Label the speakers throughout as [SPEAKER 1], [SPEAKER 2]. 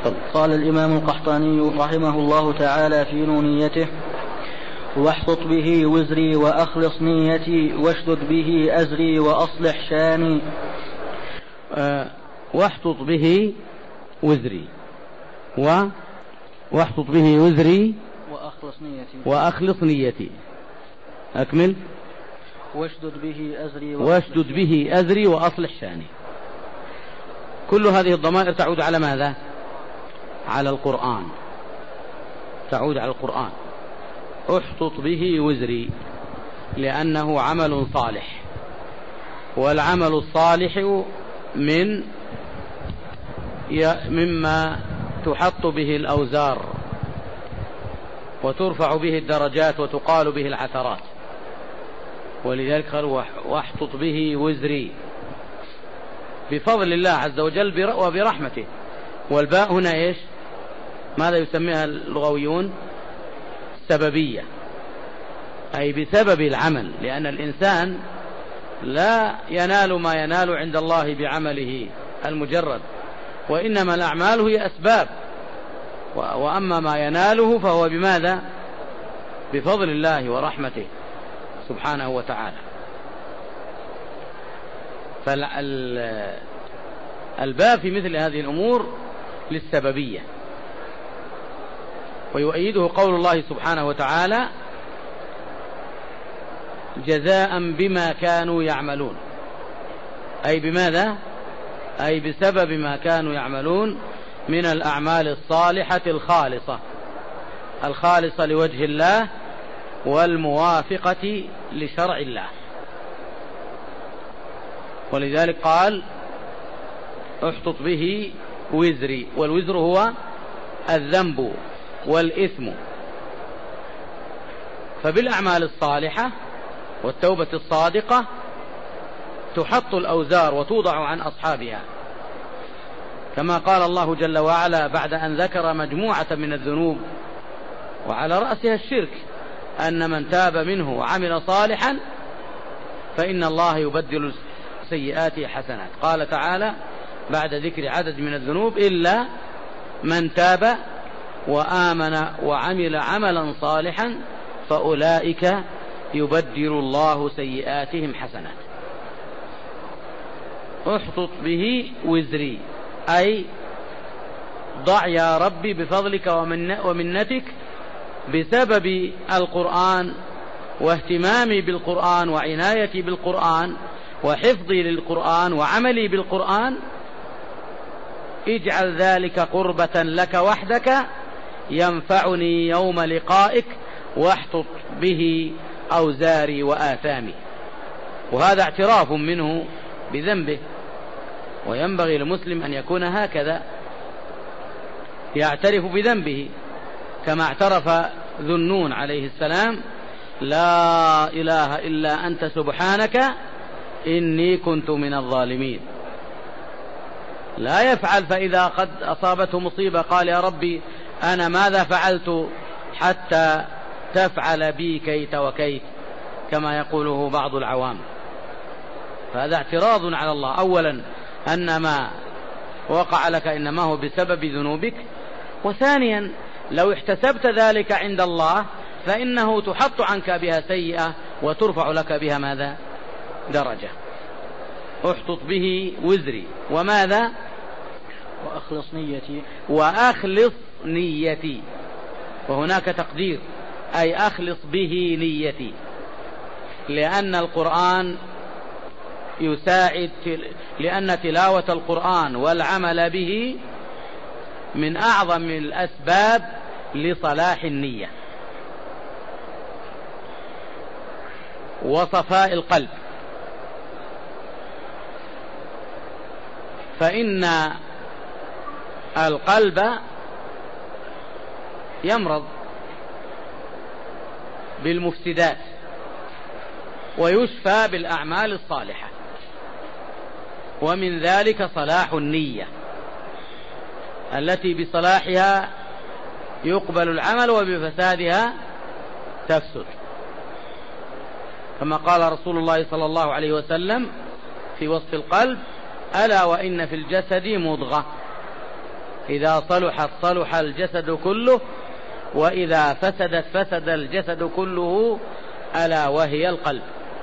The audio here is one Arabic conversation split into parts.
[SPEAKER 1] قال الإمام القحطاني رحمه الله تعالى في نونيته: واحطط به وزري وأخلص نيتي واشدد به أزري وأصلح شاني.
[SPEAKER 2] واحطط به وزري واحطط به وزري وأخلص نيتي. أكمل. واشدد به أزري وأصلح شاني. كل هذه الضمائر تعود على ماذا؟ على القرآن، تعود على القرآن. احطط به وزري لأنه عمل صالح، والعمل الصالح مما تحط به الأوزار وترفع به الدرجات وتقال به العثرات. ولذلك قال واحطط به وزري بفضل الله عز وجل وبرحمته. والباء هنا إيش؟ ماذا يسميها اللغويون؟ سببية، أي بسبب العمل، لأن الإنسان لا ينال ما ينال عند الله بعمله المجرد، وإنما الأعمال هي أسباب، وأما ما يناله فهو بماذا؟ بفضل الله ورحمته سبحانه وتعالى. فالباب في مثل هذه الأمور للسببية. ويؤيده قول الله سبحانه وتعالى: جزاء بما كانوا يعملون. أي بماذا؟ أي بسبب ما كانوا يعملون من الأعمال الصالحة الخالصة لوجه الله والموافقة لشرع الله. ولذلك قال: احطط به وزري، والوزر هو الذنب والإثم. فبالأعمال الصالحة والتوبة الصادقة تحط الأوزار وتوضع عن أصحابها، كما قال الله جل وعلا بعد أن ذكر مجموعة من الذنوب وعلى رأسها الشرك: أن من تاب منه وعمل صالحا فإن الله يبدل سيئاته حسنات. قال تعالى بعد ذكر عدد من الذنوب: إلا من تاب وآمن وعمل عملا صالحا فأولئك يبدل الله سيئاتهم حسنات. احطط به وزري، أي ضع يا ربي بفضلك ومنتك بسبب القرآن واهتمامي بالقرآن وعنايتي بالقرآن وحفظي للقرآن وعملي بالقرآن، اجعل ذلك قربة لك وحدك ينفعني يوم لقائك واحطط به أوزاري وآثامي. وهذا اعتراف منه بذنبه، وينبغي للمسلم أن يكون هكذا، يعترف بذنبه كما اعترف ذو النون عليه السلام: لا إله إلا أنت سبحانك إني كنت من الظالمين. لا يفعل فإذا قد أصابته مصيبة قال: يا ربي أنا ماذا فعلت حتى تفعل بي كيت وكيت، كما يقوله بعض العوام. فهذا اعتراض على الله. أولا أن ما وقع لك إنما هو بسبب ذنوبك، وثانيا لو احتسبت ذلك عند الله فإنه تحط عنك بها سيئة وترفع لك بها ماذا؟ درجة. احطط به وزري وماذا؟ وأخلص نيتي. وهناك تقدير، أي أخلص به نيتي، لأن القرآن يساعد، لأن تلاوة القرآن والعمل به من أعظم الأسباب لصلاح النية وصفاء القلب. فإن القلب يمرض بالمفسدات ويشفى بالأعمال الصالحة، ومن ذلك صلاح النية التي بصلاحها يقبل العمل وبفسادها تفسد، كما قال رسول الله صلى الله عليه وسلم في وصف القلب: ألا وإن في الجسد مضغة إذا صلحت صلح الجسد كله، وإذا فسدت فسد الجسد كله، ألا وهي القلب.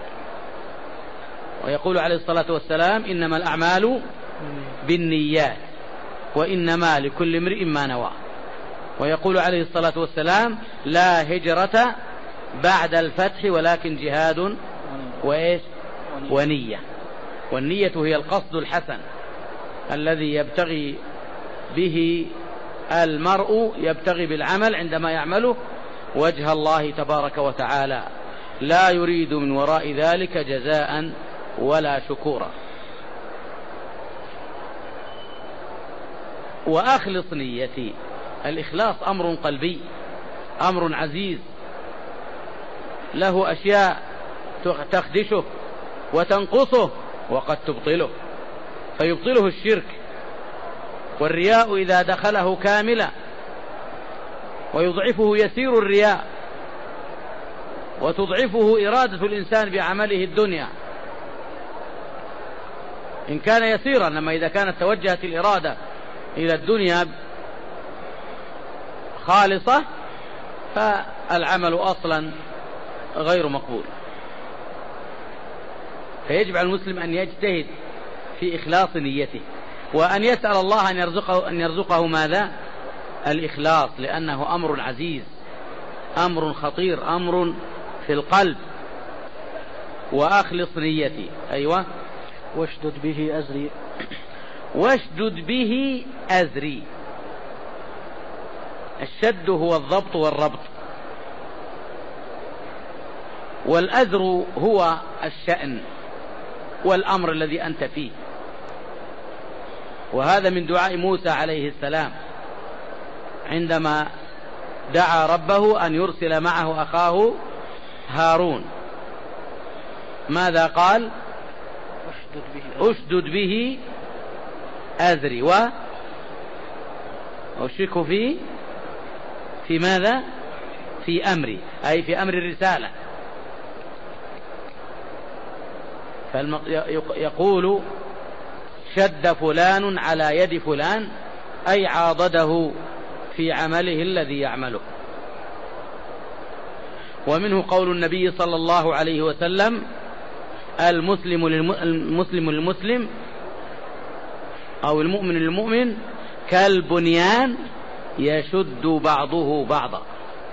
[SPEAKER 2] ويقول عليه الصلاة والسلام: إنما الأعمال بالنيات وإنما لكل امرئ ما نوى. ويقول عليه الصلاة والسلام: لا هجرة بعد الفتح ولكن جهاد وإيش؟ ونية. والنية هي القصد الحسن الذي يبتغي به المرء، يبتغي بالعمل عندما يعمله وجه الله تبارك وتعالى، لا يريد من وراء ذلك جزاء ولا شكورا. وأخلص نيتي. الإخلاص أمر قلبي، أمر عزيز، له أشياء تخدشه وتنقصه وقد تبطله، فيبطله الشرك والرياء إذا دخله كاملا، ويضعفه يسير الرياء، وتضعفه إرادة الإنسان بعمله الدنيا إن كان يسيرا. لما إذا كانت توجهت الإرادة إلى الدنيا خالصة فالعمل أصلا غير مقبول. فيجب على المسلم أن يجتهد في إخلاص نيته، وأن يسأل الله أن يرزقه ماذا؟ الإخلاص، لأنه أمر عزيز، أمر خطير، أمر في القلب. وأخلص نيتي. أيوة.
[SPEAKER 1] واشدد به أزري.
[SPEAKER 2] واشدد به أزري. الشد هو الضبط والربط، والأزر هو الشأن والأمر الذي أنت فيه. وهذا من دعاء موسى عليه السلام عندما دعا ربه أن يرسل معه أخاه هارون. ماذا قال؟ أشدد به أزري وأشركه في ماذا؟ في أمري، أي في أمر الرسالة. يقول: شد فلان على يد فلان، أي عاضده في عمله الذي يعمله. ومنه قول النبي صلى الله عليه وسلم: المسلم للمسلم أو المؤمن للمؤمن كالبنيان يشد بعضه بعضا.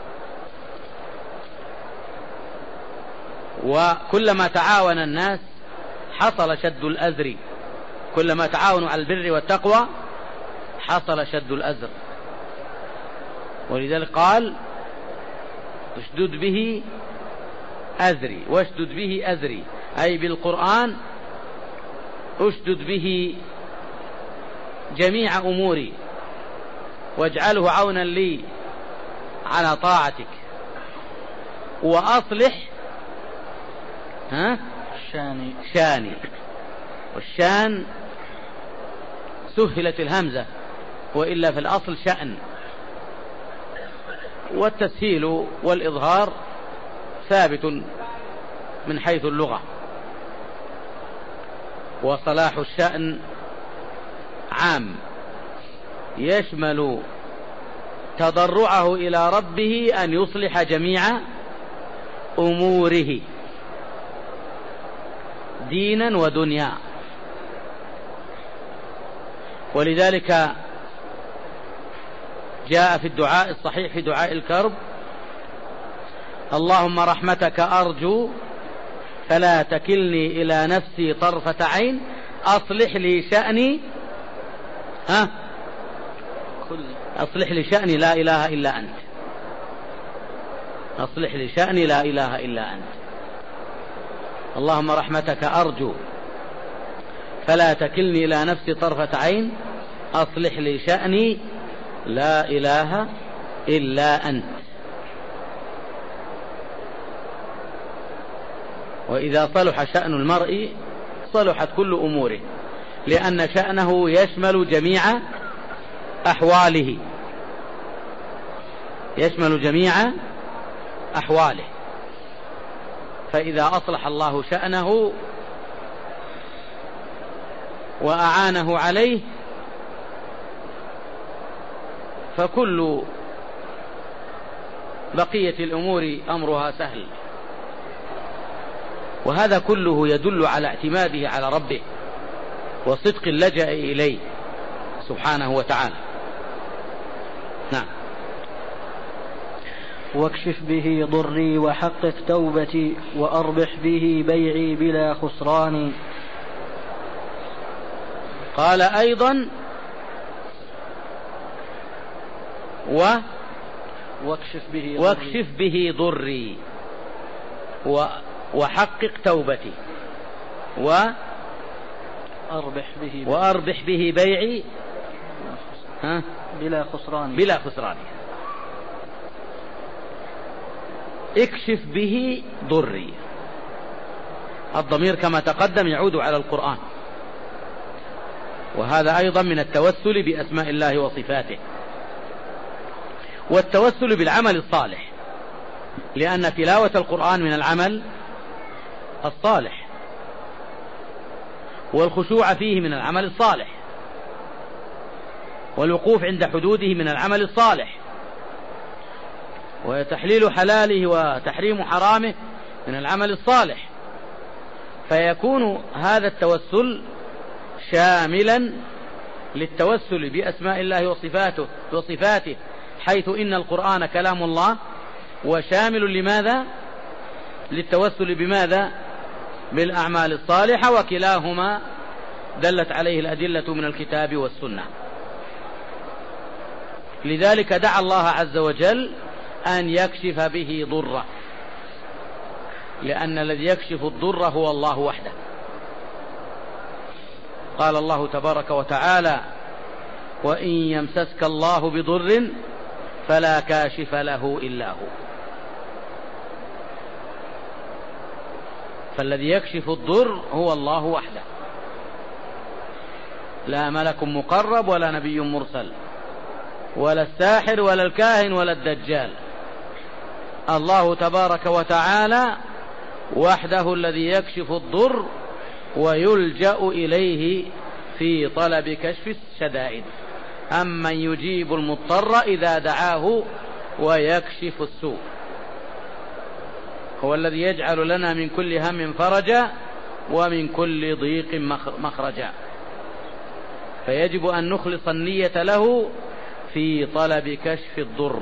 [SPEAKER 2] وكلما تعاون الناس حصل شد الأزر، كلما تعاونوا على البر والتقوى حصل شد الأزر. ولذلك قال: اشدد به أزري، واشدد به أزري، أي بالقرآن اشدد به جميع أموري، واجعله عونا لي على طاعتك، وأصلح شاني. والشان سهلت الهمزة، وإلا في الأصل شأن. والتسهيل والإظهار ثابت من حيث اللغة. وصلاح الشأن عام، يشمل تضرعه إلى ربه أن يصلح جميع أموره دينا ودنيا. ولذلك جاء في الدعاء الصحيح في دعاء الكرب: اللهم رحمتك أرجو فلا تكلني إلى نفسي طرفة عين، أصلح لي شأني أصلح لي شأني لا إله إلا أنت، أصلح لي شأني لا إله إلا أنت. اللهم رحمتك أرجو فلا تكلني إلى نفسي طرفة عين، أصلح لي شأني لا إله إلا أنت. وإذا صلح شأن المرء صلحت كل أموره، لأن شأنه يشمل جميع أحواله، يشمل جميع أحواله. فإذا أصلح الله شأنه وأعانه عليه فكل بقية الأمور أمرها سهل. وهذا كله يدل على اعتماده على ربه وصدق اللجأ إليه سبحانه وتعالى. نعم.
[SPEAKER 1] واكشف به ضري وحقق توبتي وأربح به بيعي بلا خسران.
[SPEAKER 2] قال أيضا واكشف به ضري وحقق توبتي وأربح به بيعي بلا خسران. اكشف به ضري، الضمير كما تقدم يعود على القرآن، وهذا أيضا من التوسل بأسماء الله وصفاته، والتوسل بالعمل الصالح، لأن تلاوة القرآن من العمل الصالح، والخشوع فيه من العمل الصالح، والوقوف عند حدوده من العمل الصالح، وتحليل حلاله وتحريم حرامه من العمل الصالح. فيكون هذا التوسل شاملا للتوسل بأسماء الله وصفاته حيث إن القرآن كلام الله، وشامل لماذا؟ للتوسل بماذا؟ بالأعمال الصالحة، وكلاهما دلت عليه الأدلة من الكتاب والسنة. لذلك دعا الله عز وجل أن يكشف به ضره، لأن الذي يكشف الضر هو الله وحده. قال الله تبارك وتعالى: وإن يمسسك الله بضر فلا كاشف له إلا هو. فالذي يكشف الضر هو الله وحده، لا ملك مقرب ولا نبي مرسل ولا الساحر ولا الكاهن ولا الدجال. الله تبارك وتعالى وحده الذي يكشف الضر ويلجأ إليه في طلب كشف الشدائد. أمن يجيب المضطر إذا دعاه ويكشف السوء، هو الذي يجعل لنا من كل هم فرجا ومن كل ضيق مخرجا. فيجب أن نخلص النية له في طلب كشف الضر،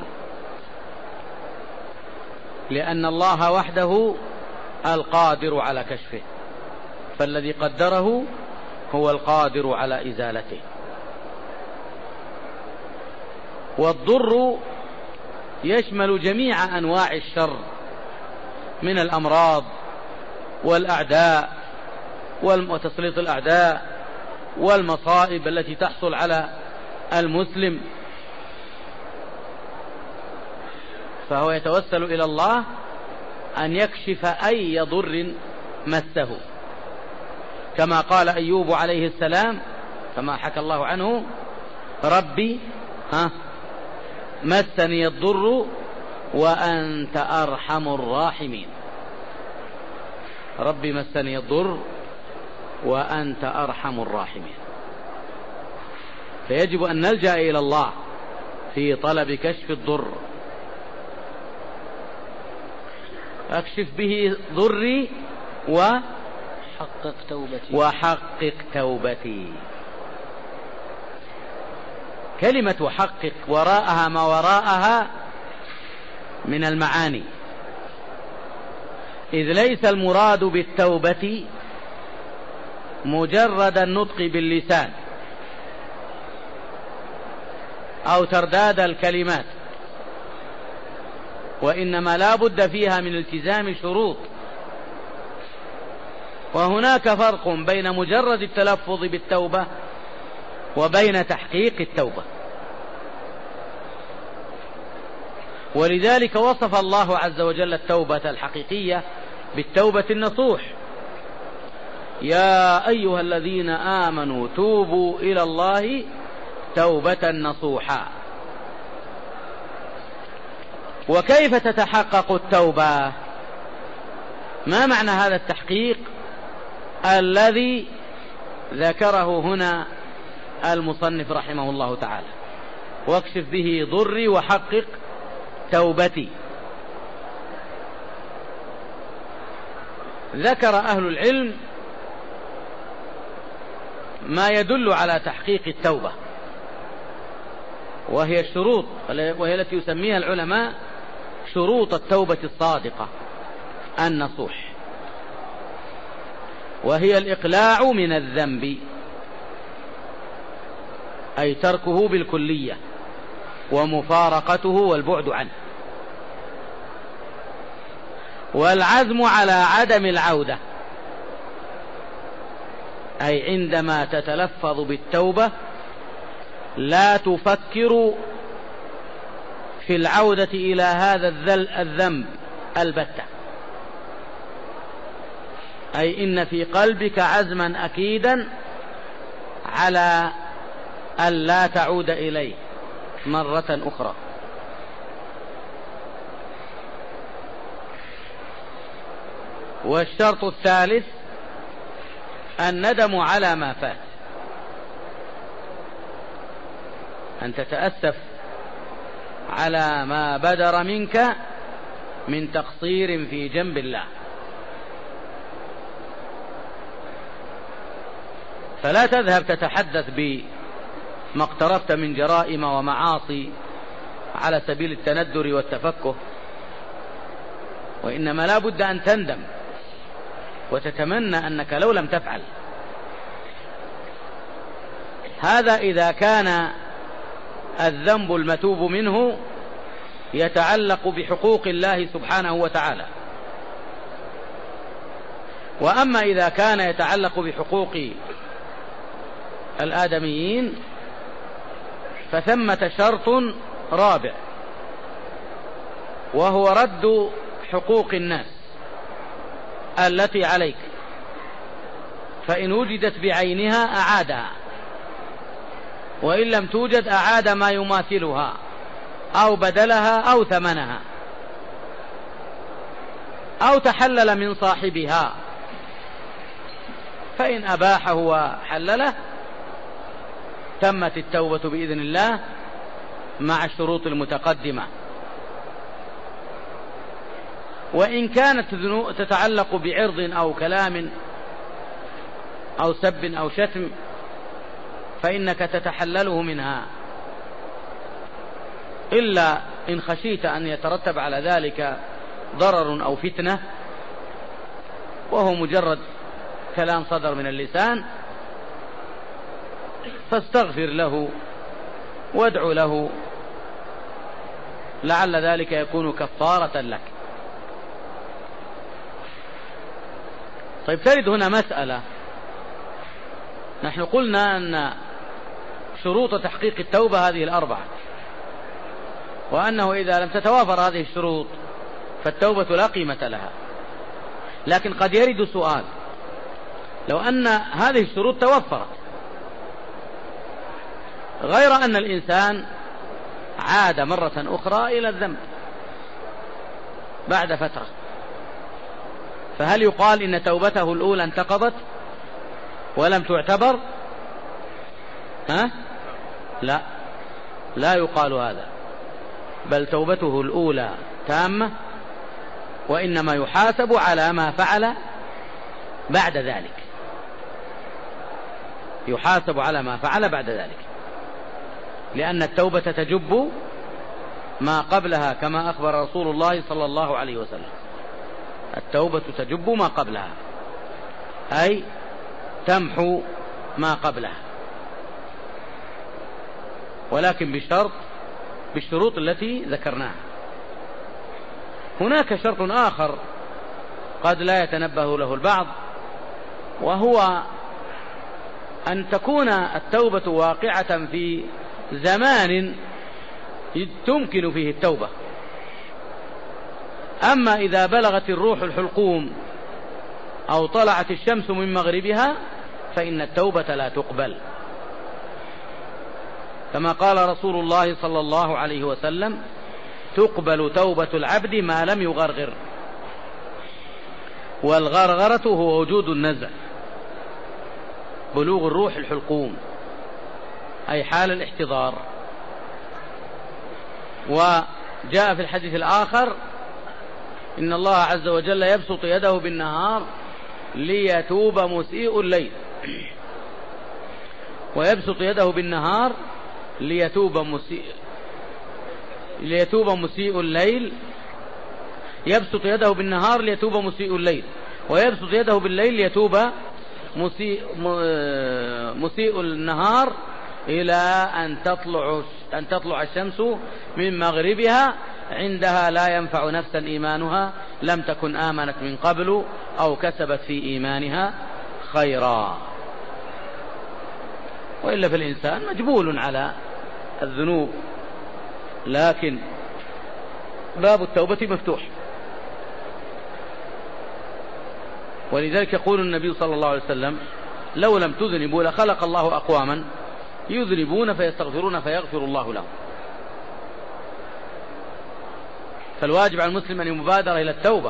[SPEAKER 2] لأن الله وحده القادر على كشفه، فالذي قدره هو القادر على إزالته. والضر يشمل جميع أنواع الشر من الأمراض والأعداء وتسليط الأعداء والمصائب التي تحصل على المسلم، فهو يتوسل إلى الله أن يكشف أي ضر مسه، كما قال أيوب عليه السلام كما حكى الله عنه: ربي مسني الضر وأنت أرحم الراحمين. ربي مسني الضر وأنت أرحم الراحمين. فيجب أن نلجأ إلى الله في طلب كشف الضر. أكشف به ضري وحقق توبتي. كلمة وحقق وراءها ما وراءها من المعاني، إذ ليس المراد بالتوبة مجرد النطق باللسان أو ترداد الكلمات، وإنما لا بد فيها من التزام شروط. وهناك فرق بين مجرد التلفظ بالتوبة وبين تحقيق التوبة. ولذلك وصف الله عز وجل التوبة الحقيقية بالتوبة النصوح: يا أيها الذين آمنوا توبوا إلى الله توبة نصوحا. وكيف تتحقق التوبة؟ ما معنى هذا التحقيق الذي ذكره هنا المصنف رحمه الله تعالى؟ واكشف به ضري وحقق توبتي. ذكر أهل العلم ما يدل على تحقيق التوبة، وهي الشروط، وهي التي يسميها العلماء شروط التوبة الصادقة النصوح، وهي الإقلاع من الذنب، أي تركه بالكلية ومفارقته والبعد عنه، والعزم على عدم العودة، أي عندما تتلفظ بالتوبة لا تفكر في العودة إلى هذا الذنب البتة، أي إن في قلبك عزما أكيدا على أن لا تعود إليه مرة أخرى. والشرط الثالث الندم على ما فات، أن تتأسف على ما بدر منك من تقصير في جنب الله، فلا تذهب تتحدث بما اقترفت من جرائم ومعاصي على سبيل التندر والتفكه، وإنما لا بد أن تندم وتتمنى أنك لو لم تفعل. هذا إذا كان الذنب المتوب منه يتعلق بحقوق الله سبحانه وتعالى. وأما إذا كان يتعلق بحقوق الآدميين فثمة شرط رابع، وهو رد حقوق الناس التي عليك، فإن وجدت بعينها أعادها، وإن لم توجد أعاد ما يماثلها أو بدلها أو ثمنها أو تحلل من صاحبها، فإن أباحه وحلله تمت التوبة بإذن الله مع الشروط المتقدمة. وإن كانت تتعلق بعرض أو كلام أو سب أو شتم فإنك تتحلله منها، إلا إن خشيت أن يترتب على ذلك ضرر أو فتنة، وهو مجرد كلام صدر من اللسان، فاستغفر له وادع له، لعل ذلك يكون كفارة لك. طيب، ترد هنا مسألة. نحن قلنا أن شروط تحقيق التوبة هذه الأربعة، وأنه إذا لم تتوافر هذه الشروط فالتوبة لا قيمة لها. لكن قد يرد سؤال: لو أن هذه الشروط توفرت غير أن الإنسان عاد مرة أخرى إلى الذنب بعد فترة، فهل يقال إن توبته الأولى انتقضت ولم تعتبر؟ لا يقال هذا، بل توبته الأولى تامة، وإنما يحاسب على ما فعل بعد ذلك، يحاسب على ما فعل بعد ذلك، لأن التوبة تجب ما قبلها، كما أخبر رسول الله صلى الله عليه وسلم: التوبة تجب ما قبلها، أي تمحو ما قبلها، ولكن بالشروط التي ذكرناها. هناك شرط آخر قد لا يتنبه له البعض، وهو أن تكون التوبة واقعة في زمان تمكن فيه التوبة. أما إذا بلغت الروح الحلقوم أو طلعت الشمس من مغربها فإن التوبة لا تقبل، كما قال رسول الله صلى الله عليه وسلم: تقبل توبة العبد ما لم يغرغر. والغرغرة هو وجود النزع، بلوغ الروح الحلقوم، أي حال الاحتضار. وجاء في الحديث الآخر إن الله عز وجل يبسط يده بالنهار ليتوب مسيء الليل، ويبسط يده بالنهار ليتوب مسيء الليل، يبسط يده بالنهار ليتوب مسيء الليل، ويبسط يده بالليل ليتوب مسيء النهار إلى أن تطلع الشمس من مغربها، عندها لا ينفع نفسا إيمانها لم تكن آمنت من قبل أو كسبت في إيمانها خيرا. وإلا فالإنسان مجبول على الذنوب، لكن باب التوبة مفتوح. ولذلك يقول النبي صلى الله عليه وسلم لو لم تذنبوا لخلق الله أقواما يذنبون فيستغفرون فيغفر الله لهم. فالواجب على المسلم أن يبادر إلى التوبة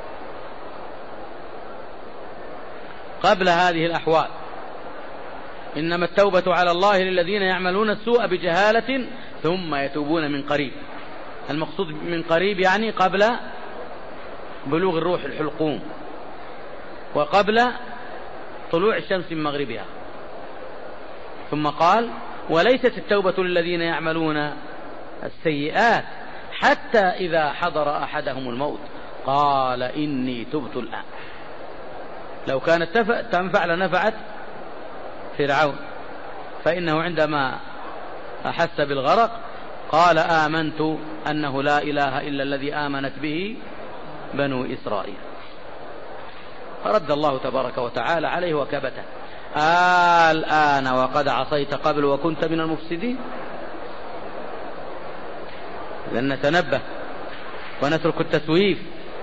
[SPEAKER 2] قبل هذه الأحوال. إنما التوبة على الله للذين يعملون السوء بجهالة ثم يتوبون من قريب. المقصود من قريب يعني قبل بلوغ الروح الحلقوم وقبل طلوع الشمس من مغربها. ثم قال وليست التوبة للذين يعملون السيئات حتى إذا حضر أحدهم الموت قال إني تبت الآن. لو كانت تنفع لنفعت فرعون، فإنه عندما أحس بالغرق قال آمنت أنه لا إله إلا الذي آمنت به بنو إسرائيل، فرد الله تبارك وتعالى عليه وكبته. الآن وقد عصيت قبل وكنت من المفسدين. لأن نتنبه ونترك التسويف.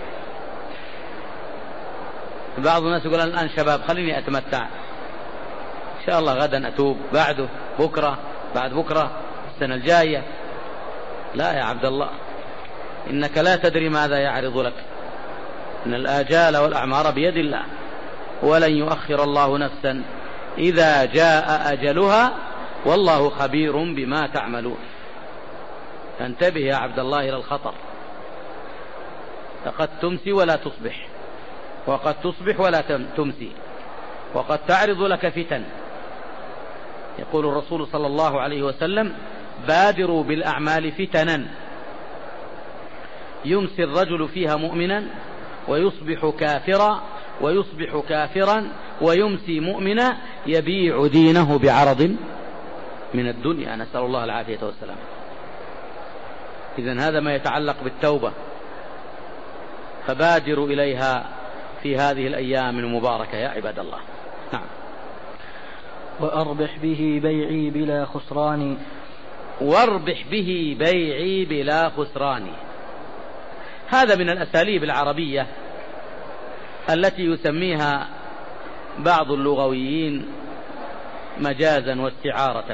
[SPEAKER 2] بعض الناس يقول الآن شباب خليني أتمتع، إن شاء الله غدا أتوب، بعده بكرة، بعد بكرة، السنة الجاية. لا يا عبد الله، إنك لا تدري ماذا يعرض لك، إن الآجال والأعمار بيد الله، ولن يؤخر الله نفسا إذا جاء أجلها والله خبير بما تعملون. فانتبه يا عبد الله إلى الخطر، فقد تمسي ولا تصبح، وقد تصبح ولا تمسي، وقد تعرض لك فتن. يقول الرسول صلى الله عليه وسلم بادروا بالأعمال فتنا يمسي الرجل فيها مؤمنا ويصبح كافرا، ويصبح كافرا ويمسي مؤمنا، يبيع دينه بعرض من الدنيا، نسأل الله العافية والسلام. إذن هذا ما يتعلق بالتوبة، فبادروا إليها في هذه الأيام المباركة يا عباد الله. نعم.
[SPEAKER 1] وأربح به بيعي بلا خسران.
[SPEAKER 2] واربح به بيعي بلا خسران، هذا من الأساليب العربية التي يسميها بعض اللغويين مجازا واستعارة،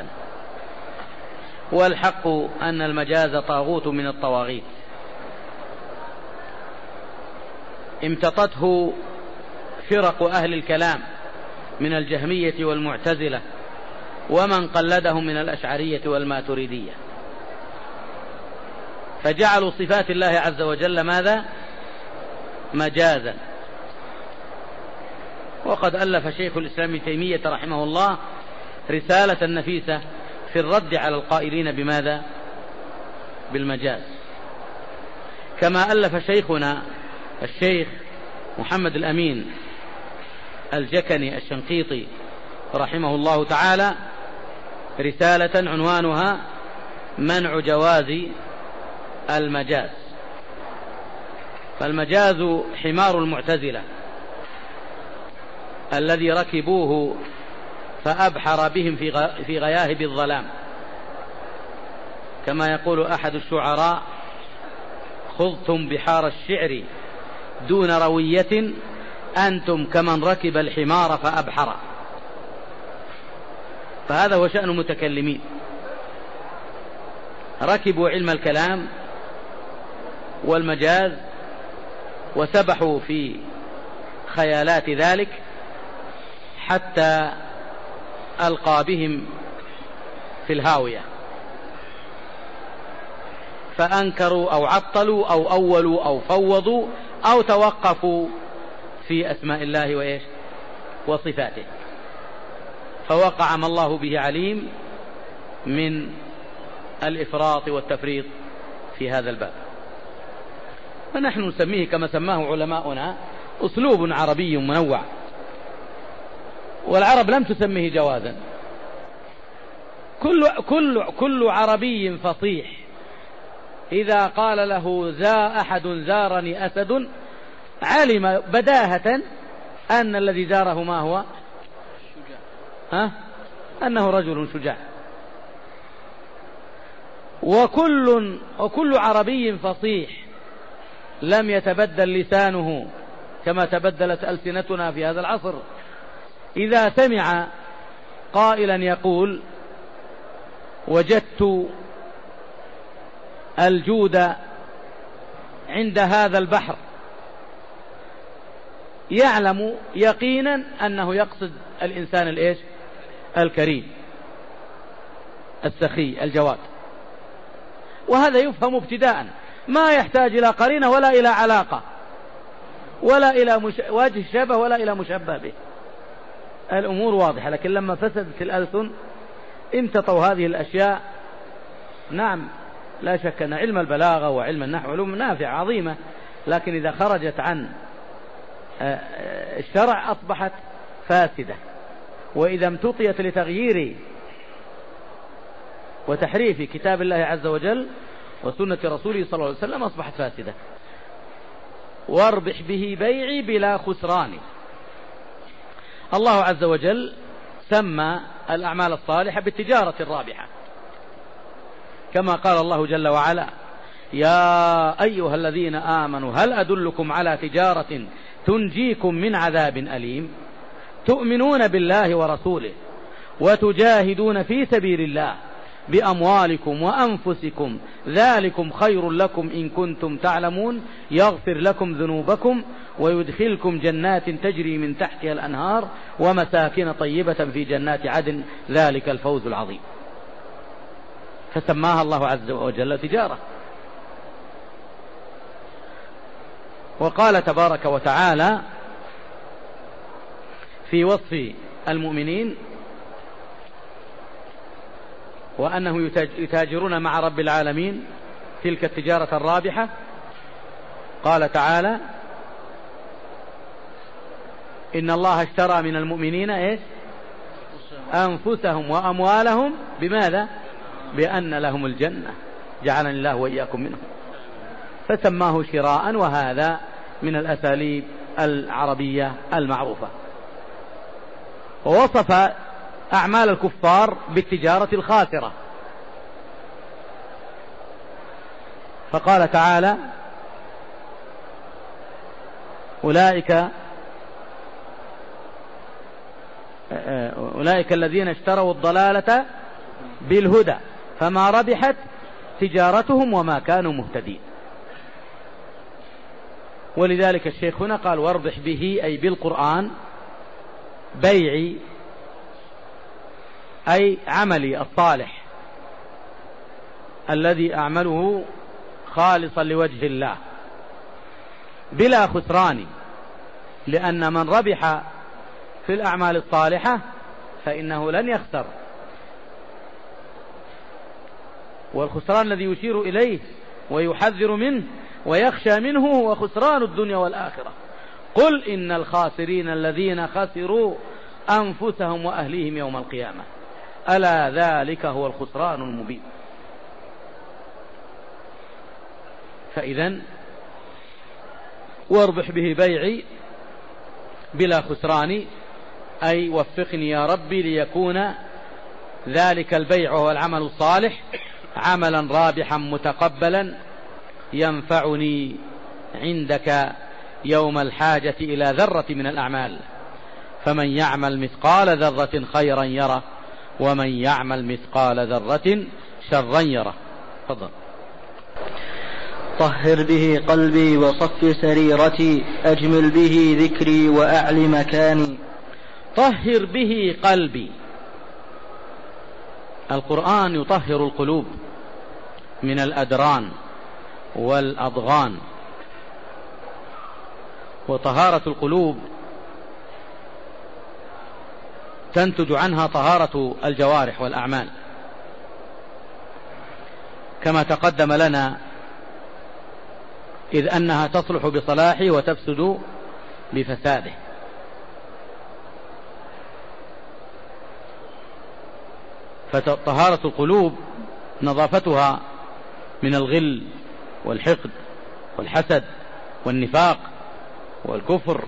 [SPEAKER 2] والحق أن المجاز طاغوت من الطواغيت امتطته فرق أهل الكلام من الجهمية والمعتزلة ومن قلدهم من الأشعرية والماتريدية، فجعلوا صفات الله عز وجل ماذا؟ مجازا. وقد ألف شيخ الإسلام ابن تيمية رحمه الله رسالة نفيسة في الرد على القائلين بماذا؟ بالمجاز. كما ألف شيخنا الشيخ محمد الأمين الجكني الشنقيطي رحمه الله تعالى رسالة عنوانها منع جواز المجاز. فالمجاز حمار المعتزلة الذي ركبوه فأبحر بهم في غياهب الظلام، كما يقول أحد الشعراء خضتم بحار الشعر دون روية أنتم كمن ركب الحمار فأبحر. فهذا هو شأن المتكلمين، ركبوا علم الكلام والمجاز وسبحوا في خيالات ذلك حتى ألقى بهم في الهاوية. فأنكروا أو عطلوا أو أولوا أو فوضوا أو توقفوا في أسماء الله وإيش وصفاته، فوقع ما الله به عليم من الإفراط والتفريط في هذا الباب. فنحن نسميه كما سماه علماؤنا أسلوب عربي منوع، والعرب لم تسميه جوازا. كل عربي فصيح إذا قال له أحد زارني أسد علم بداهة أن الذي زاره ما هو أنه رجل شجاع. وكل عربي فصيح لم يتبدل لسانه كما تبدلت ألسنتنا في هذا العصر، إذا سمع قائلا يقول وجدت الجود عند هذا البحر، يعلم يقينا أنه يقصد الإنسان الإيش الكريم السخي الجواد. وهذا يفهم ابتداء، ما يحتاج إلى قرينة ولا إلى علاقة ولا إلى وجه شبه ولا إلى مشبه به، الأمور واضحة. لكن لما فسدت الألسن امتطوا هذه الأشياء. نعم لا شك أن علم البلاغة وعلم النحو علوم نافعة عظيمة، لكن إذا خرجت عن الشرع أصبحت فاسدة، وإذا امتطيت لتغيير وتحريف كتاب الله عز وجل وسنة رسوله صلى الله عليه وسلم أصبحت فاسدة. واربح به بيعي بلا خسران. الله عز وجل سمى الأعمال الصالحة بالتجارة الرابحة، كما قال الله جل وعلا يا أيها الذين آمنوا هل أدلكم على تجارة تنجيكم من عذاب أليم تؤمنون بالله ورسوله وتجاهدون في سبيل الله بأموالكم وأنفسكم ذلكم خير لكم إن كنتم تعلمون يغفر لكم ذنوبكم ويدخلكم جنات تجري من تحتها الأنهار ومساكن طيبة في جنات عدن ذلك الفوز العظيم. فسماها الله عز وجل تجارة. وقال تبارك وتعالى في وصف المؤمنين وأنه يتاجرون مع رب العالمين تلك التجارة الرابحة، قال تعالى إن الله اشترى من المؤمنين إيش أنفسهم وأموالهم بماذا بأن لهم الجنة جعلني الله وإياكم منهم، فسماه شراء، وهذا من الأساليب العربية المعروفة. ووصف أعمال الكفار بالتجارة الخاسرة، فقال تعالى أولئك الذين اشتروا الضلالة بالهدى فما ربحت تجارتهم وما كانوا مهتدين. ولذلك الشيخ هنا قال واربح به أي بالقرآن بيعي أي عملي الصالح الذي أعمله خالصا لوجه الله بلا خسران، لأن من ربح في الأعمال الصالحة فإنه لن يخسر. والخسران الذي يشير إليه ويحذر منه ويخشى منه هو خسران الدنيا والآخرة. قل إن الخاسرين الذين خسروا أنفسهم وأهليهم يوم القيامة ألا ذلك هو الخسران المبين. فإذن واربح به بيعي بلا خسران أي وفقني يا ربي ليكون ذلك البيع وهو العمل الصالح عملا رابحا متقبلا ينفعني عندك يوم الحاجة إلى ذرة من الأعمال، فمن يعمل مثقال ذرة خيرا يره ومن يعمل مثقال ذرة شرا يره. تفضل.
[SPEAKER 1] طهر به قلبي وصف سريرتي أجمل به ذكري وأعل مكاني.
[SPEAKER 2] طهر به قلبي. القرآن يطهر القلوب من الأدران والأضغان. وطهارة القلوب تنتج عنها طهارة الجوارح والأعمال، كما تقدم لنا، إذ أنها تصلح بصلاحه وتفسد بفساده. فطهارة القلوب نظافتها من الغل والحقد والحسد والنفاق والكفر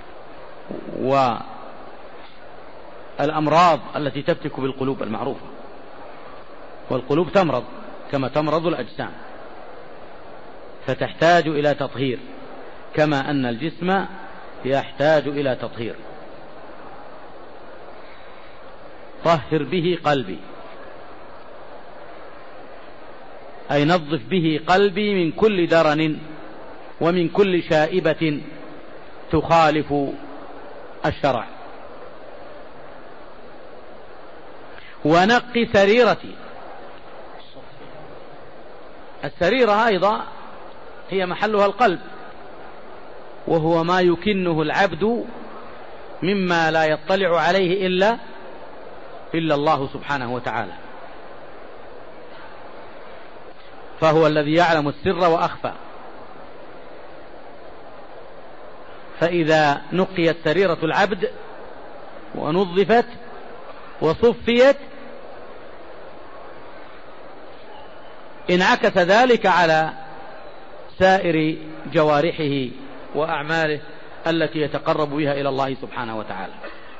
[SPEAKER 2] والأمراض التي تفتك بالقلوب المعروفة. والقلوب تمرض كما تمرض الأجسام، فتحتاج إلى تطهير كما أن الجسم يحتاج إلى تطهير. طهر به قلبي، أي نظف به قلبي من كل درن ومن كل شائبة تخالف الشرع. ونقي سريرتي، السريرة أيضا هي محلها القلب، وهو ما يكنه العبد مما لا يطلع عليه إلا الله سبحانه وتعالى، فهو الذي يعلم السر وأخفى. فإذا نقيت سريرة العبد ونظفت وصفيت انعكس ذلك على سائر جوارحه وأعماله التي يتقرب بها إلى الله سبحانه وتعالى.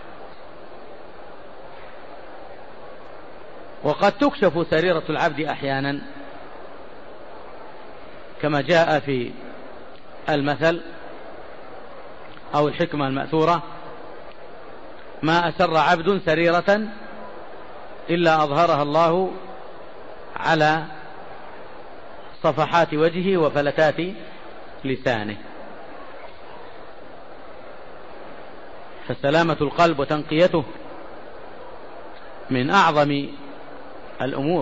[SPEAKER 2] وقد تكشف سريرة العبد أحيانا، كما جاء في المثل أو الحكمة المأثورة: ما أسر عبد سريرة إلا أظهرها الله على صفحات وجهه وفلتات لسانه. فسلامة القلب وتنقيته من أعظم الأمور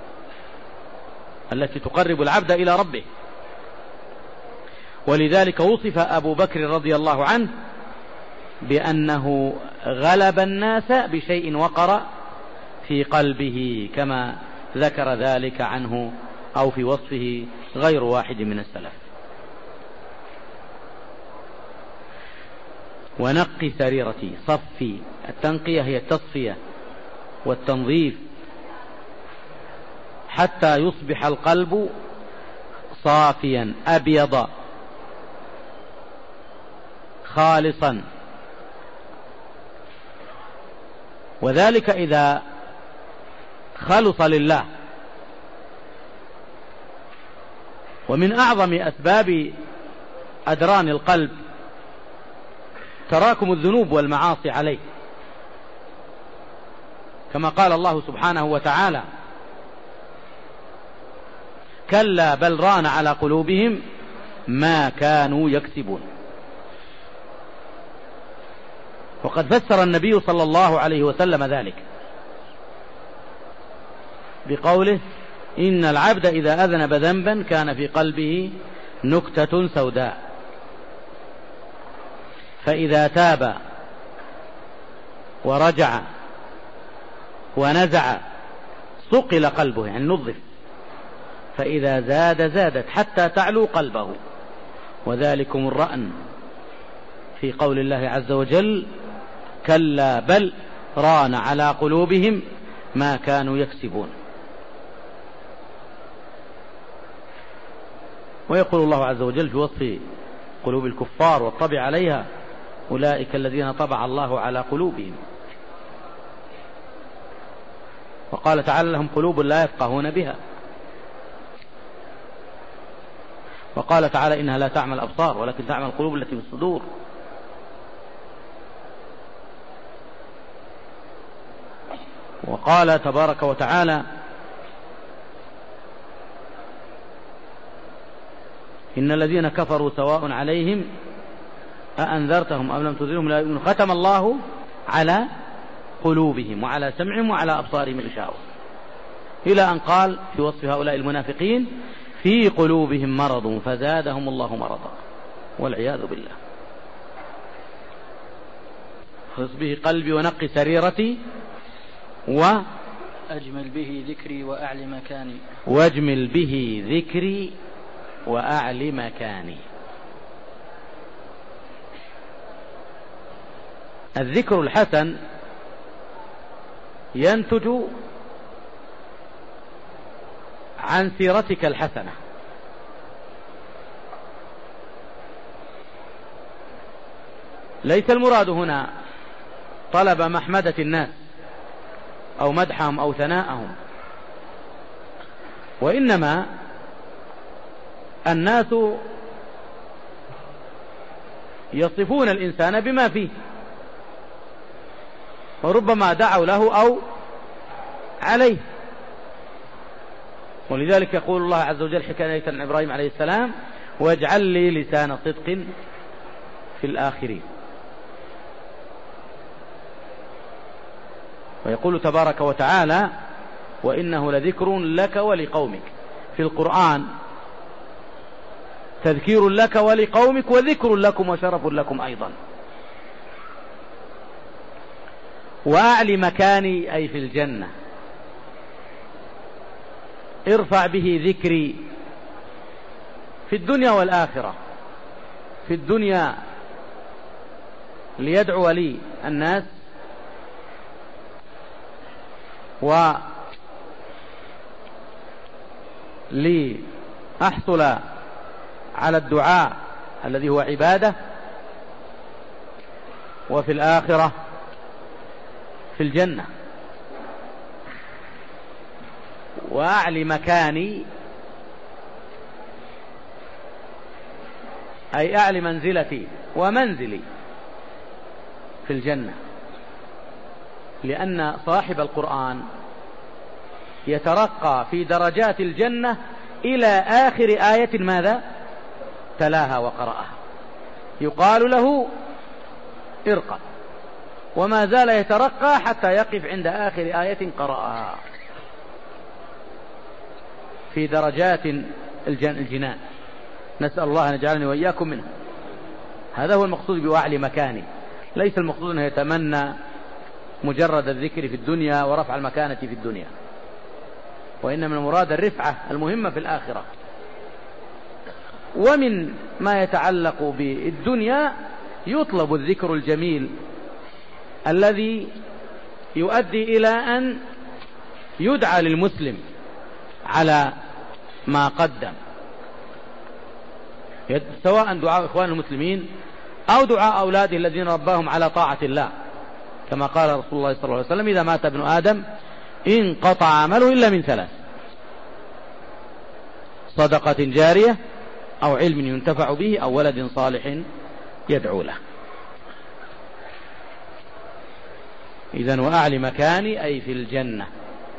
[SPEAKER 2] التي تقرب العبد إلى ربه. ولذلك وصف أبو بكر رضي الله عنه بأنه غلب الناس بشيء وقر في قلبه، كما ذكر ذلك عنه أو في وصفه غير واحد من السلف. ونقي سريرتي، صفي. التنقية هي التصفية والتنظيف حتى يصبح القلب صافيا أبيض خالصا. وذلك إذا خلص لله. ومن أعظم أسباب أدران القلب تراكم الذنوب والمعاصي عليه، كما قال الله سبحانه وتعالى: كلا بل ران على قلوبهم ما كانوا يكسبون. وقد فسر النبي صلى الله عليه وسلم ذلك بقوله: إن العبد إذا أذنب ذنبا كان في قلبه نكتة سوداء، فإذا تاب ورجع ونزع صقل قلبه، يعني نظف، فإذا زادت حتى تعلو قلبه. وذلكم الرأن في قول الله عز وجل: كلا بل ران على قلوبهم ما كانوا يكسبون. ويقول الله عز وجل في وصف قلوب الكفار والطبع عليها: أولئك الذين طبع الله على قلوبهم. وقال تعالى: لهم قلوب لا يفقهون بها. وقال تعالى: إنها لا تعمى الأبصار ولكن تعمى القلوب التي في الصدور. وقال تبارك وتعالى: إن الذين كفروا سواء عليهم أأنذرتهم أم لم تنذرهم لا يؤمنون ختم الله على قلوبهم وعلى سمعهم وعلى أبصارهم غشاوة، إلى أن قال في وصف هؤلاء المنافقين: في قلوبهم مرض فزادهم الله مرضا والعياذ بالله. خص به قلبي ونقي سريرتي
[SPEAKER 1] أجمل به ذكري وأعلي مكاني.
[SPEAKER 2] واجمل به ذكري وأعلي مكاني. الذكر الحسن ينتج عن سيرتك الحسنة، ليس المراد هنا طلب محمدة الناس أو مدحهم أو ثناءهم، وإنما الناس يصفون الإنسان بما فيه، وربما دعوا له أو عليه. ولذلك يقول الله عز وجل حكاية عن إبراهيم عليه السلام: واجعل لي لسان صدق في الآخرين. ويقول تبارك وتعالى: وإنه لذكر لك ولقومك. في القرآن تذكير لك ولقومك وذكر لكم وشرف لكم أيضا. وأعلي مكاني أي في الجنة، ارفع به ذكري في الدنيا والآخرة. في الدنيا ليدعو لي الناس ولأحصل على الدعاء الذي هو عبادة، وفي الآخرة في الجنة. وأعلي مكاني أي أعلي منزلتي ومنزلي في الجنة، لأن صاحب القرآن يترقى في درجات الجنة إلى آخر آية ماذا تلاها وقرأها، يقال له ارقى، وما زال يترقى حتى يقف عند آخر آية قرأها في درجات الجنان. نسأل الله أن يجعلني وإياكم منه. هذا هو المقصود بأعلي مكاني، ليس المقصود أنه يتمنى مجرد الذكر في الدنيا ورفع المكانة في الدنيا، وإنما المراد الرفعة المهمة في الآخرة. ومن ما يتعلق بالدنيا يطلب الذكر الجميل الذي يؤدي إلى أن يدعى للمسلم على ما قدم، سواء دعاء إخوان المسلمين أو دعاء أولاده الذين رباهم على طاعة الله، كما قال رسول الله صلى الله عليه وسلم: إذا مات ابن آدم انقطع عمله إلا من ثلاث: صدقة جارية، أو علم ينتفع به، أو ولد صالح يدعو له. إذن وأعلي مكاني أي في الجنة،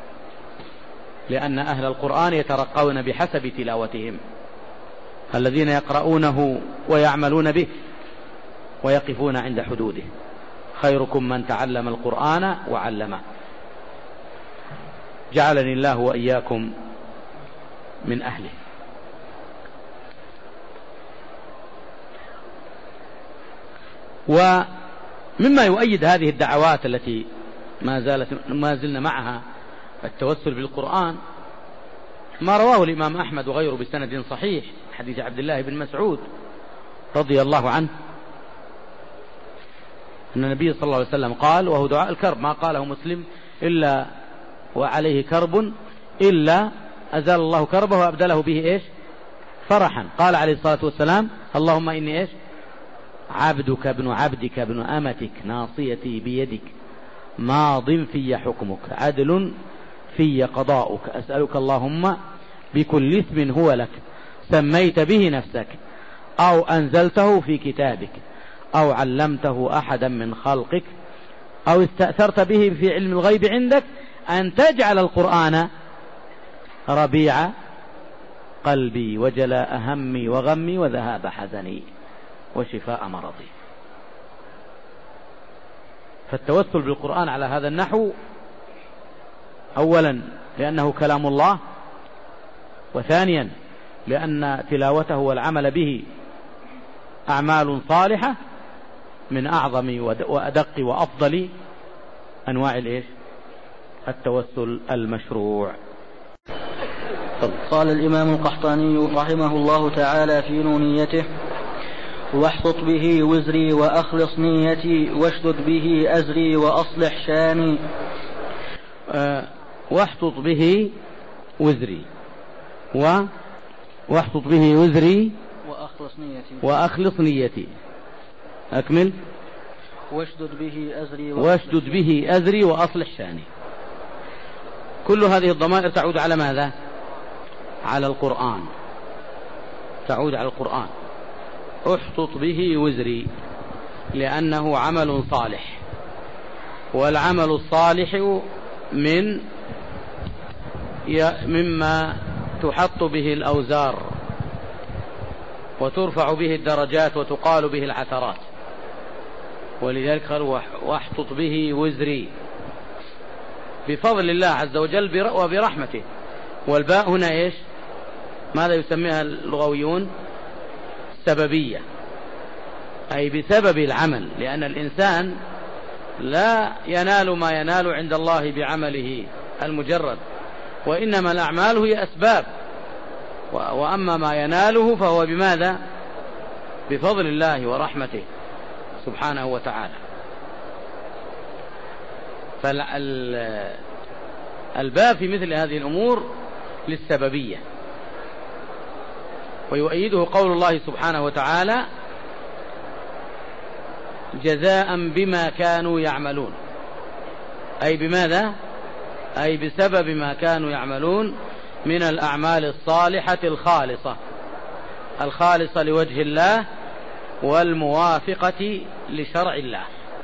[SPEAKER 2] لأن أهل القرآن يترقون بحسب تلاوتهم، الذين يقرؤونه ويعملون به ويقفون عند حدوده. خيركم من تعلم القرآن وعلمه. جعلني الله وإياكم من أهله. ومما يؤيد هذه الدعوات التي ما زلنا معها التوسل بالقرآن ما رواه الإمام أحمد وغيره بسند صحيح، حديث عبد الله بن مسعود رضي الله عنه أن النبي صلى الله عليه وسلم قال، وهو دعاء الكرب، ما قاله مسلم إلا وعليه كرب إلا أزال الله كربه وأبدله به إيش؟ فرحا. قال عليه الصلاة والسلام: اللهم إني إيش؟ عبدك ابن عبدك ابن أمتك ناصيتي بيدك ماض في حكمك عدل في قضاؤك أسألك اللهم بكل اسم هو لك سميت به نفسك أو أنزلته في كتابك أو علمته أحدا من خلقك أو استأثرت به في علم الغيب عندك أن تجعل القرآن ربيع قلبي وجلاء همي وغمي وذهاب حزني وشفاء مرضي. فالتوسل بالقرآن على هذا النحو أولا لأنه كلام الله، وثانيا لأن تلاوته والعمل به أعمال صالحة من أعظم وأدق وأفضل أنواع التوسل المشروع.
[SPEAKER 1] قال الإمام القحطاني رحمه الله تعالى في نونيته: واحطط به وزري وأخلص نيتي واشدد به أزري وأصلح شاني.
[SPEAKER 2] واحطط به وزري واحطط به وزري وأخلص نيتي. أكمل. واشدد به أزري وأصلح شاني. كل هذه الضمائر تعود على ماذا؟ على القرآن، تعود على القرآن. احطط به وزري لأنه عمل صالح، والعمل الصالح مما تحط به الأوزار وترفع به الدرجات وتقال به العثرات، ولذلك قال واحطط به وزري بفضل الله عز وجل وبرحمته. والباء هنا ماذا يسميها اللغويون؟ سببية، أي بسبب العمل، لأن الإنسان لا ينال ما ينال عند الله بعمله المجرد، وإنما الأعمال هي أسباب، وأما ما يناله فهو بماذا؟ بفضل الله ورحمته سبحانه وتعالى. فالباب في مثل هذه الأمور للسببية. ويؤيده قول الله سبحانه وتعالى: جزاء بما كانوا يعملون. أي بماذا؟ أي بسبب ما كانوا يعملون من الأعمال الصالحة الخالصة لوجه الله والموافقة لشرع الله.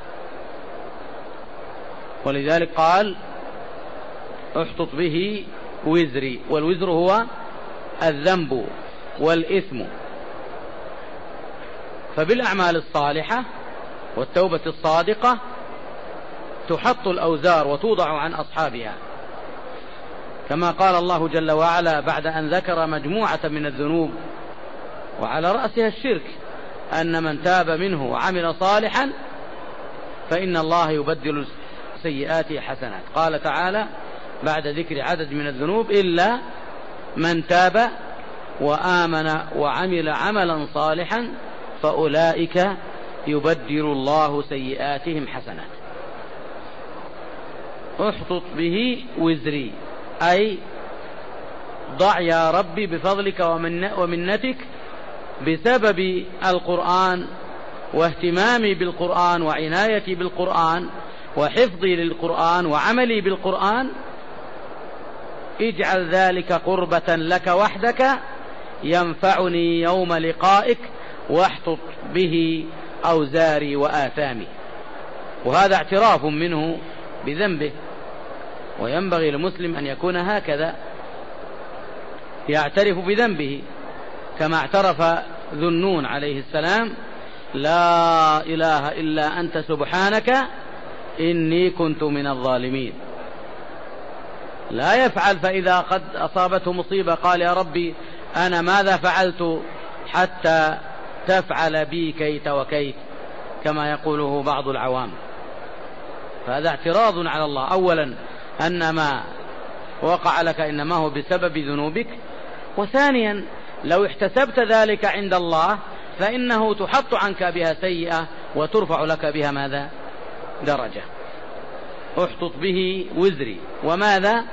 [SPEAKER 2] ولذلك قال: احطط به وزري، والوزر هو الذنب والإثم. فبالأعمال الصالحة والتوبة الصادقة تحط الأوزار وتوضع عن أصحابها، كما قال الله جل وعلا بعد أن ذكر مجموعة من الذنوب وعلى رأسها الشرك: أن من تاب منه وعمل صالحا فإن الله يبدل سيئاته حسنات. قال تعالى بعد ذكر عدد من الذنوب: إلا من تاب وآمن وعمل عملا صالحا فأولئك يبدل الله سيئاتهم حسنات. احطط به وزري، أي ضع يا ربي بفضلك ومنتك بسبب القرآن واهتمامي بالقرآن وعنايتي بالقرآن وحفظي للقرآن وعملي بالقرآن، اجعل ذلك قربة لك وحدك ينفعني يوم لقائك، واحطط به أوزاري وآثامي. وهذا اعتراف منه بذنبه، وينبغي للمسلم أن يكون هكذا، يعترف بذنبه كما اعترف ذو النون عليه السلام: لا إله إلا أنت سبحانك إني كنت من الظالمين. لا يفعل فإذا قد أصابته مصيبة قال: يا ربي أنا ماذا فعلت حتى تفعل بي كيت وكيت، كما يقوله بعض العوام. فهذا اعتراض على الله. أولا أن ما وقع لك إنما هو بسبب ذنوبك، وثانيا لو احتسبت ذلك عند الله فإنه تحط عنك بها سيئة وترفع لك بها ماذا؟ درجة. احطط به وزري وماذا؟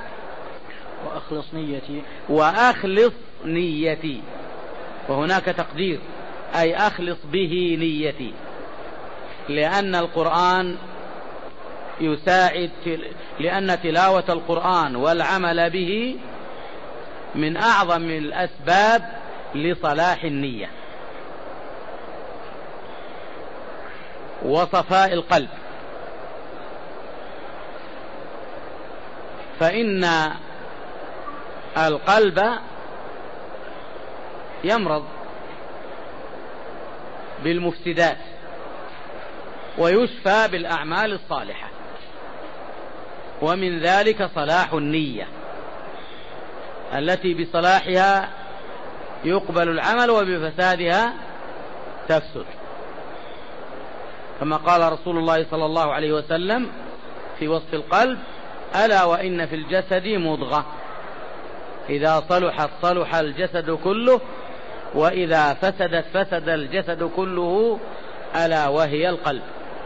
[SPEAKER 2] وأخلص نيتي. وهناك تقدير، أي أخلص به نيتي، لأن القرآن يساعد، لأن تلاوة القرآن والعمل به من أعظم الأسباب لصلاح النية وصفاء القلب. فإن القلب يمرض بالمفسدات ويشفى بالأعمال الصالحة، ومن ذلك صلاح النية التي بصلاحها يقبل العمل وبفسادها تفسد، كما قال رسول الله صلى الله عليه وسلم في وصف القلب: ألا وإن في الجسد مضغة إذا صلحت صلح الجسد كله وإذا فسدت فسد الجسد كله ألا وهي القلب.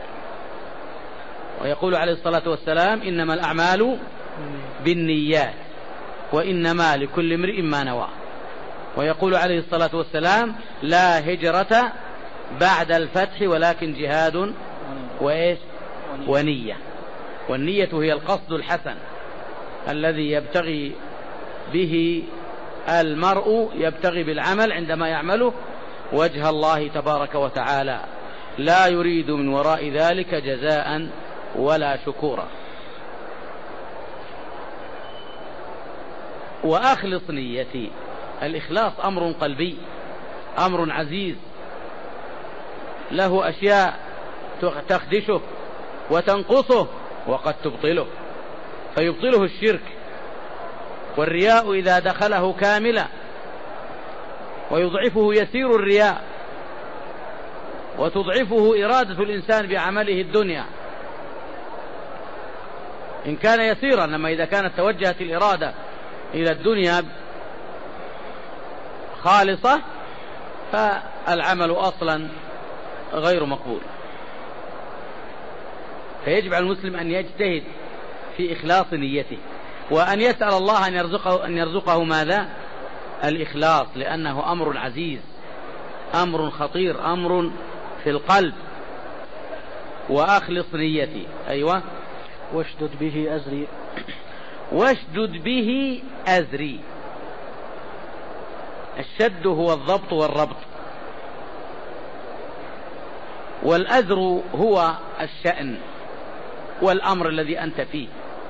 [SPEAKER 2] ويقول عليه الصلاة والسلام: إنما الأعمال بالنيات وإنما لكل امرئ ما نوى. ويقول عليه الصلاة والسلام: لا هجرة بعد الفتح ولكن جهاد وإيش؟ ونية. والنية هي القصد الحسن الذي يبتغي به المرء، يبتغي بالعمل عندما يعمله وجه الله تبارك وتعالى، لا يريد من وراء ذلك جزاء ولا شكورا. وأخلص نيتي. الإخلاص أمر قلبي، أمر عزيز، له أشياء تخدشه وتنقصه وقد تبطله، فيبطله الشرك والرياء إذا دخله كاملا، ويضعفه يسير الرياء، وتضعفه إرادة الإنسان بعمله الدنيا إن كان يسيرا. لما إذا كانت توجهت الإرادة إلى الدنيا خالصة فالعمل أصلا غير مقبول. فيجب على المسلم أن يجتهد في إخلاص نيته، وأن يسأل الله أن يرزقه ماذا؟ الإخلاص، لأنه أمر عزيز، أمر خطير، أمر في القلب. وأخلص نيتي. أيوة.
[SPEAKER 1] واشدد به أزري.
[SPEAKER 2] واشدد به أزري. الشد هو الضبط والربط، والأزر هو الشأن والأمر الذي أنت فيه.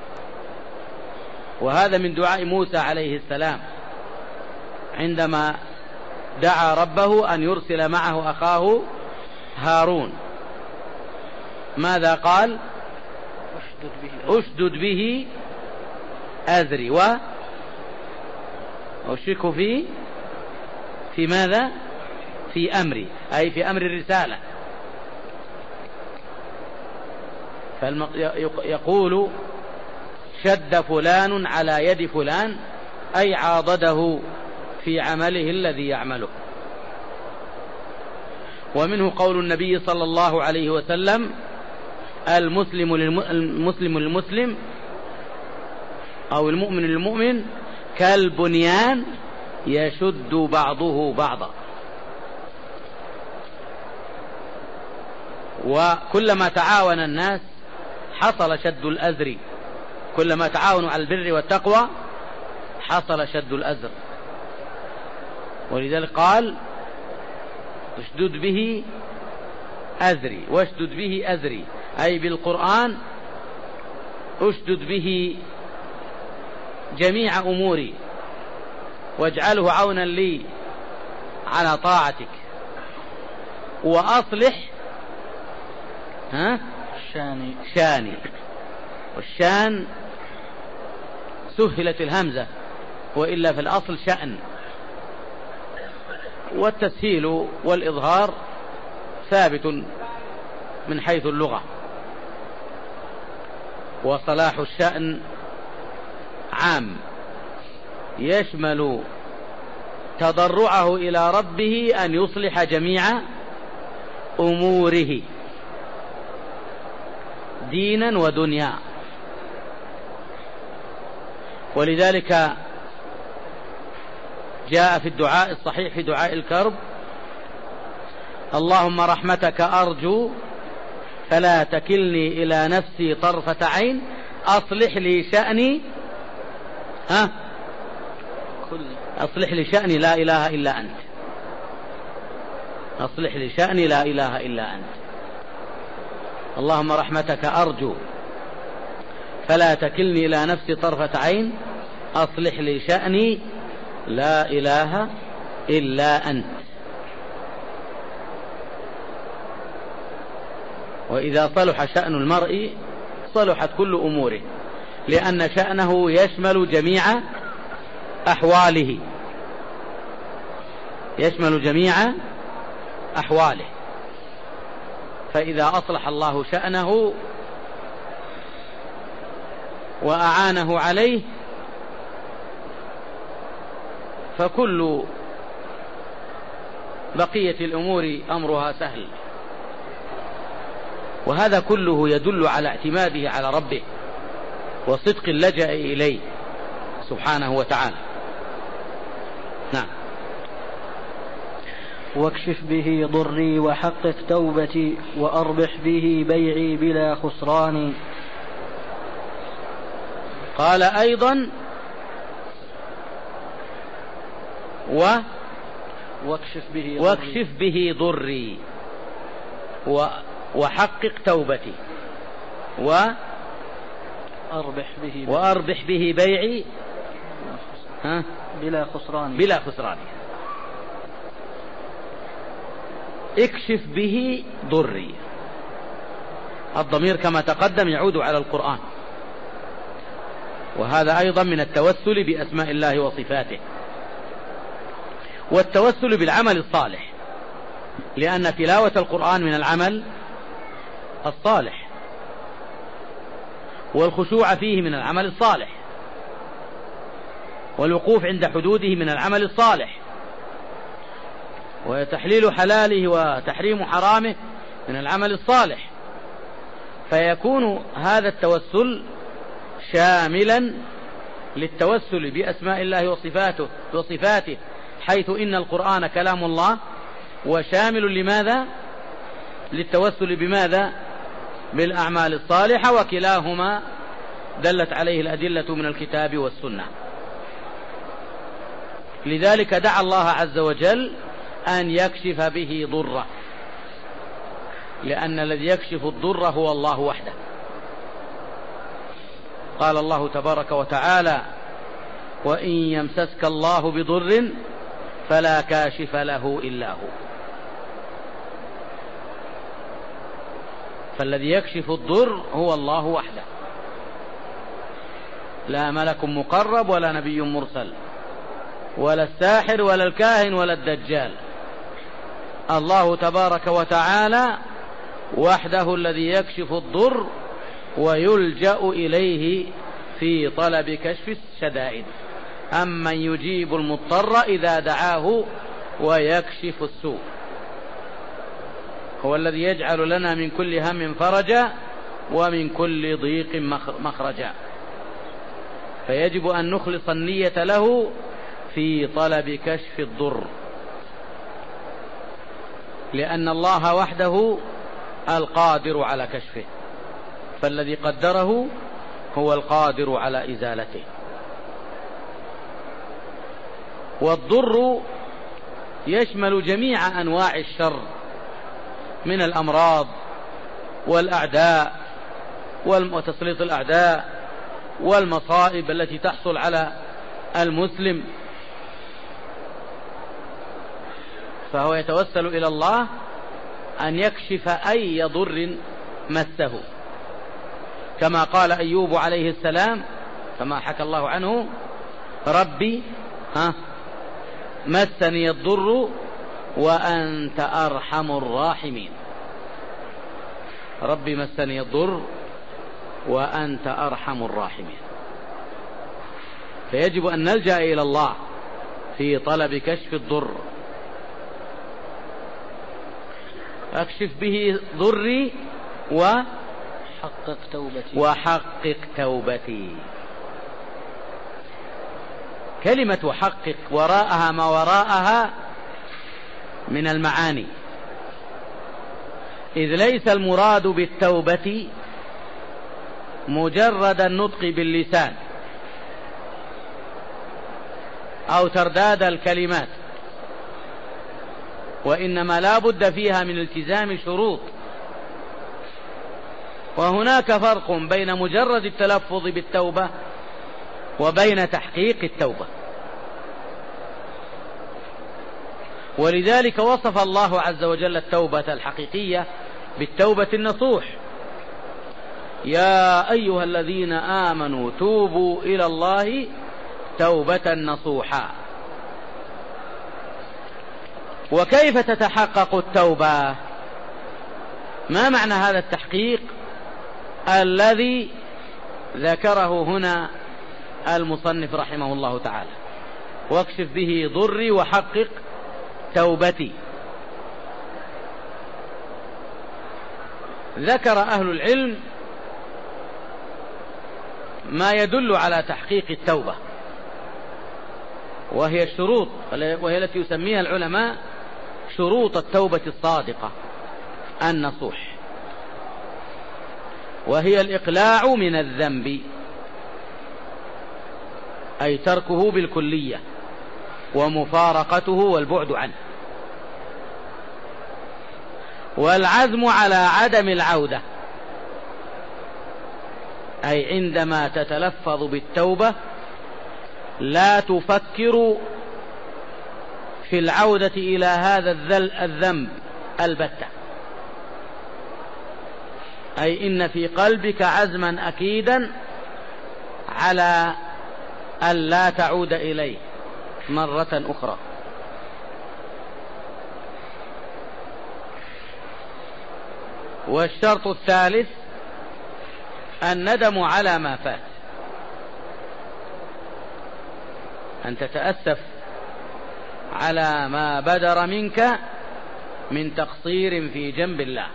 [SPEAKER 2] وهذا من دعاء موسى عليه السلام عندما دعا ربه أن يرسل معه أخاه هارون. ماذا قال؟ أشدد به أزري وأشركه في ماذا؟ في أمري، أي في أمر الرسالة. يقول: شد فلان على يد فلان، أي عاضده في عمله الذي يعمله. ومنه قول النبي صلى الله عليه وسلم: المسلم للمسلم أو المؤمن للمؤمن كالبنيان يشد بعضه بعضا. وكلما تعاون الناس حصل شد الأزر، كلما تعاونوا على البر والتقوى حصل شد الأزر. ولذلك قال: اشدد به أزري، واشدد به أزري، أي بالقرآن اشدد به جميع أموري واجعله عونا لي على طاعتك، وأصلح شاني. والشان سهلت الهمزة، وإلا في الأصل شأن. والتسهيل والإظهار ثابت من حيث اللغة. وصلاح الشأن عام، يشمل تضرعه إلى ربه أن يصلح جميع أموره دينا ودنيا. ولذلك جاء في الدعاء الصحيح في دعاء الكرب: اللهم رحمتك أرجو فلا تكلني إلى نفسي طرفة عين، أصلح لي شأني أصلح لي شأني لا إله إلا أنت، أصلح لي شأني لا إله إلا أنت. اللهم رحمتك أرجو فلا تكلني إلى نفسي طرفة عين، أصلح لي شأني لا إله إلا أنت. وإذا صلح شأن المرء صلحت كل أموره، لأن شأنه يشمل جميع أحواله. يشمل جميع أحواله، فإذا أصلح الله شأنه وأعانه عليه فكل بقية الأمور أمرها سهل. وهذا كله يدل على اعتماده على ربه وصدق اللجأ إليه سبحانه وتعالى. نعم.
[SPEAKER 1] واكشف به ضري وحقق توبتي وأربح به بيعي بلا خسران.
[SPEAKER 2] قال أيضا واكشف به ضري وحقق توبتي وأربح به بيعي بلا خسران. اكشف به ضري، الضمير كما تقدم يعود على القرآن، وهذا أيضا من التوسل بأسماء الله وصفاته، والتوسل بالعمل الصالح، لأن تلاوة القرآن من العمل الصالح، والخشوع فيه من العمل الصالح، والوقوف عند حدوده من العمل الصالح، وتحليل حلاله وتحريم حرامه من العمل الصالح. فيكون هذا التوسل شاملا للتوسل بأسماء الله وصفاته حيث إن القرآن كلام الله، وشامل لماذا؟ للتوسل بماذا؟ بالأعمال الصالحة، وكلاهما دلت عليه الأدلة من الكتاب والسنة. لذلك دعا الله عز وجل أن يكشف به ضره، لأن الذي يكشف الضر هو الله وحده. قال الله تبارك وتعالى: وإن يمسسك الله بضر فلا كاشف له إلا هو. فالذي يكشف الضر هو الله وحده، لا ملك مقرب ولا نبي مرسل ولا الساحر ولا الكاهن ولا الدجال. الله تبارك وتعالى وحده الذي يكشف الضر ويلجأ إليه في طلب كشف الشدائد. أمن يجيب المضطر إذا دعاه ويكشف السوء. هو الذي يجعل لنا من كل هم فرجا ومن كل ضيق مخرجا. فيجب أن نخلص النية له في طلب كشف الضر، لأن الله وحده القادر على كشفه، فالذي قدره هو القادر على إزالته. والضر يشمل جميع أنواع الشر من الأمراض والأعداء وتسليط الأعداء والمصائب التي تحصل على المسلم. فهو يتوسل إلى الله أن يكشف أي ضر مسه، كما قال أيوب عليه السلام كما حكى الله عنه: ربي مسني الضر وأنت أرحم الراحمين. ربي مسني الضر وأنت أرحم الراحمين. فيجب أن نلجأ إلى الله في طلب كشف الضر. أكشف به ضري وحقق توبتي. كلمة وحقق وراءها ما وراءها من المعاني، إذ ليس المراد بالتوبة مجرد النطق باللسان أو ترداد الكلمات، وإنما لا بد فيها من التزام شروط. وهناك فرق بين مجرد التلفظ بالتوبة وبين تحقيق التوبة. ولذلك وصف الله عز وجل التوبة الحقيقية بالتوبة النصوح: يا أيها الذين آمنوا توبوا إلى الله توبة نصوحا. وكيف تتحقق التوبة؟ ما معنى هذا التحقيق الذي ذكره هنا المصنف رحمه الله تعالى؟ واكشف به ضري وحقق توبتي. ذكر أهل العلم ما يدل على تحقيق التوبة، وهي الشروط، وهي التي يسميها العلماء شروط التوبة الصادقة النصوح، وهي الإقلاع من الذنب، أي تركه بالكلية ومفارقته والبعد عنه، والعزم على عدم العودة، أي عندما تتلفظ بالتوبة لا تفكر في العودة إلى هذا الذنب البتة، أي إن في قلبك عزما أكيدا على أن لا تعود إليه مرة أخرى. والشرط الثالث الندم على ما فات، أن تتأسف على ما بدر منك من تقصير في جنب الله،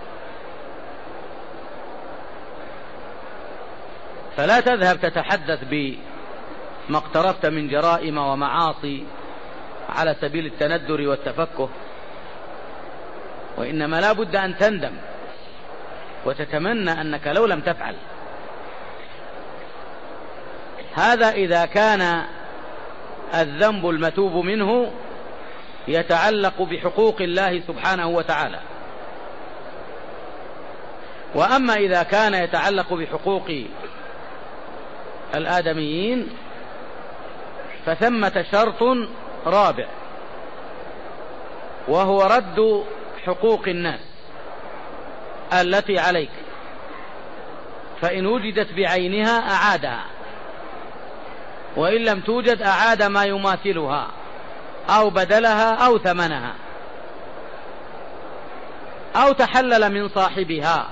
[SPEAKER 2] فلا تذهب تتحدث بما اقترفت من جرائم ومعاصي على سبيل التندر والتفكه، وإنما لا بد أن تندم وتتمنى أنك لو لم تفعل. هذا إذا كان الذنب المتوب منه يتعلق بحقوق الله سبحانه وتعالى. وأما إذا كان يتعلق بحقوق الآدميين فثمة شرط رابع، وهو رد حقوق الناس التي عليك، فإن وجدت بعينها أعادها، وإن لم توجد أعاد ما يماثلها أو بدلها أو ثمنها، أو تحلل من صاحبها،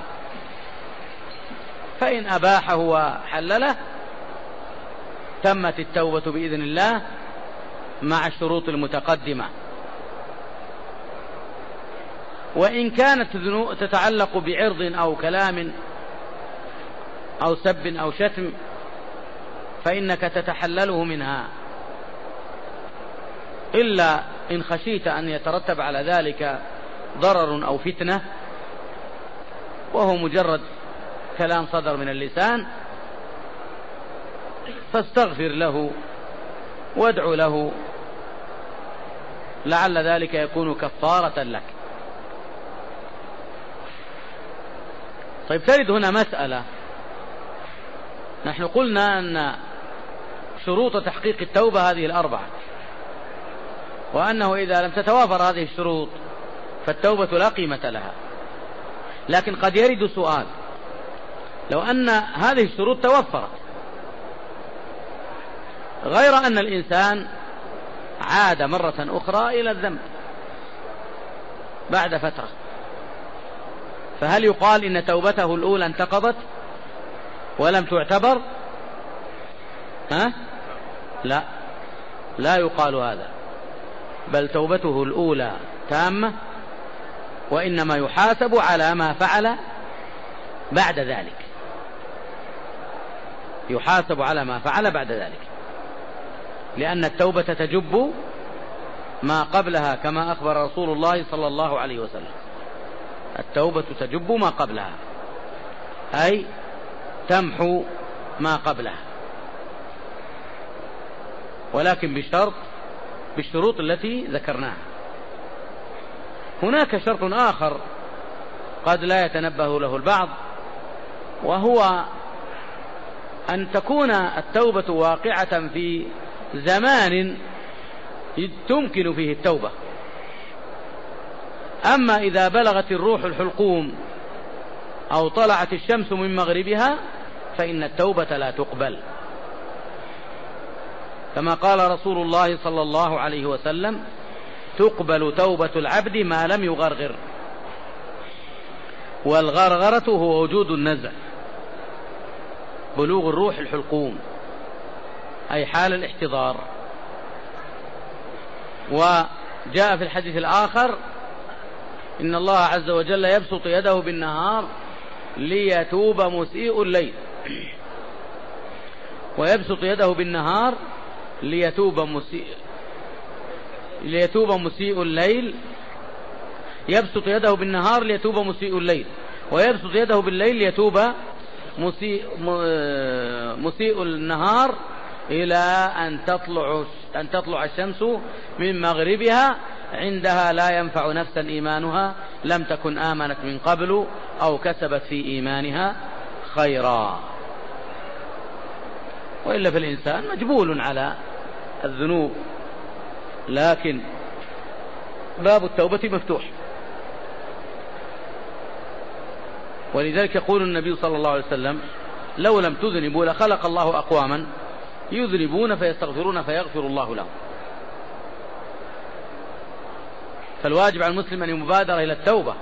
[SPEAKER 2] فإن أباحه وحلله تمت التوبة بإذن الله مع الشروط المتقدمة. وإن كانت تتعلق بعرض أو كلام أو سب أو شتم فإنك تتحلله منها، إلا إن خشيت أن يترتب على ذلك ضرر أو فتنة، وهو مجرد كلام صدر من اللسان، فاستغفر له وادع له لعل ذلك يكون كفارة لك. طيب، ترد هنا مسألة. نحن قلنا أن شروط تحقيق التوبة هذه الأربعة، وأنه إذا لم تتوافر هذه الشروط فالتوبة لا قيمة لها. لكن قد يرد سؤال: لو أن هذه الشروط توفرت غير أن الإنسان عاد مرة أخرى إلى الذنب بعد فترة، فهل يقال إن توبته الأولى انتقضت ولم تعتبر؟ لا يقال هذا، بل توبته الأولى تامة، وإنما يحاسب على ما فعل بعد ذلك، يحاسب على ما فعل بعد ذلك، لأن التوبة تجب ما قبلها، كما أخبر رسول الله صلى الله عليه وسلم: التوبة تجب ما قبلها، أي تمحو ما قبلها، ولكن بالشروط التي ذكرناها. هناك شرط آخر قد لا يتنبه له البعض، وهو أن تكون التوبة واقعة في زمان تمكن فيه التوبة. أما إذا بلغت الروح الحلقوم أو طلعت الشمس من مغربها فإن التوبة لا تقبل، كما قال رسول الله صلى الله عليه وسلم: تقبل توبة العبد ما لم يغرغر. والغرغرة هو وجود النزع، بلوغ الروح الحلقوم، أي حال الاحتضار. وجاء في الحديث الآخر إن الله عز وجل يبسط يده بالنهار ليتوب مسيء الليل، ويبسط يده بالنهار ليتوب مسيء الليل، يبسط يده بالنهار ليتوب مسيء الليل، ويبسط يده بالليل ليتوب مسيء النهار إلى أن تطلع الشمس من مغربها، عندها لا ينفع نفسا إيمانها لم تكن آمنت من قبل أو كسبت في إيمانها خيرا. وإلا فالإنسان مجبول على الذنوب، لكن باب التوبة مفتوح. ولذلك يقول النبي صلى الله عليه وسلم: لو لم تذنبوا لخلق الله أقواما يذنبون فيستغفرون فيغفر الله لهم. فالواجب على المسلم أن يبادر إلى التوبة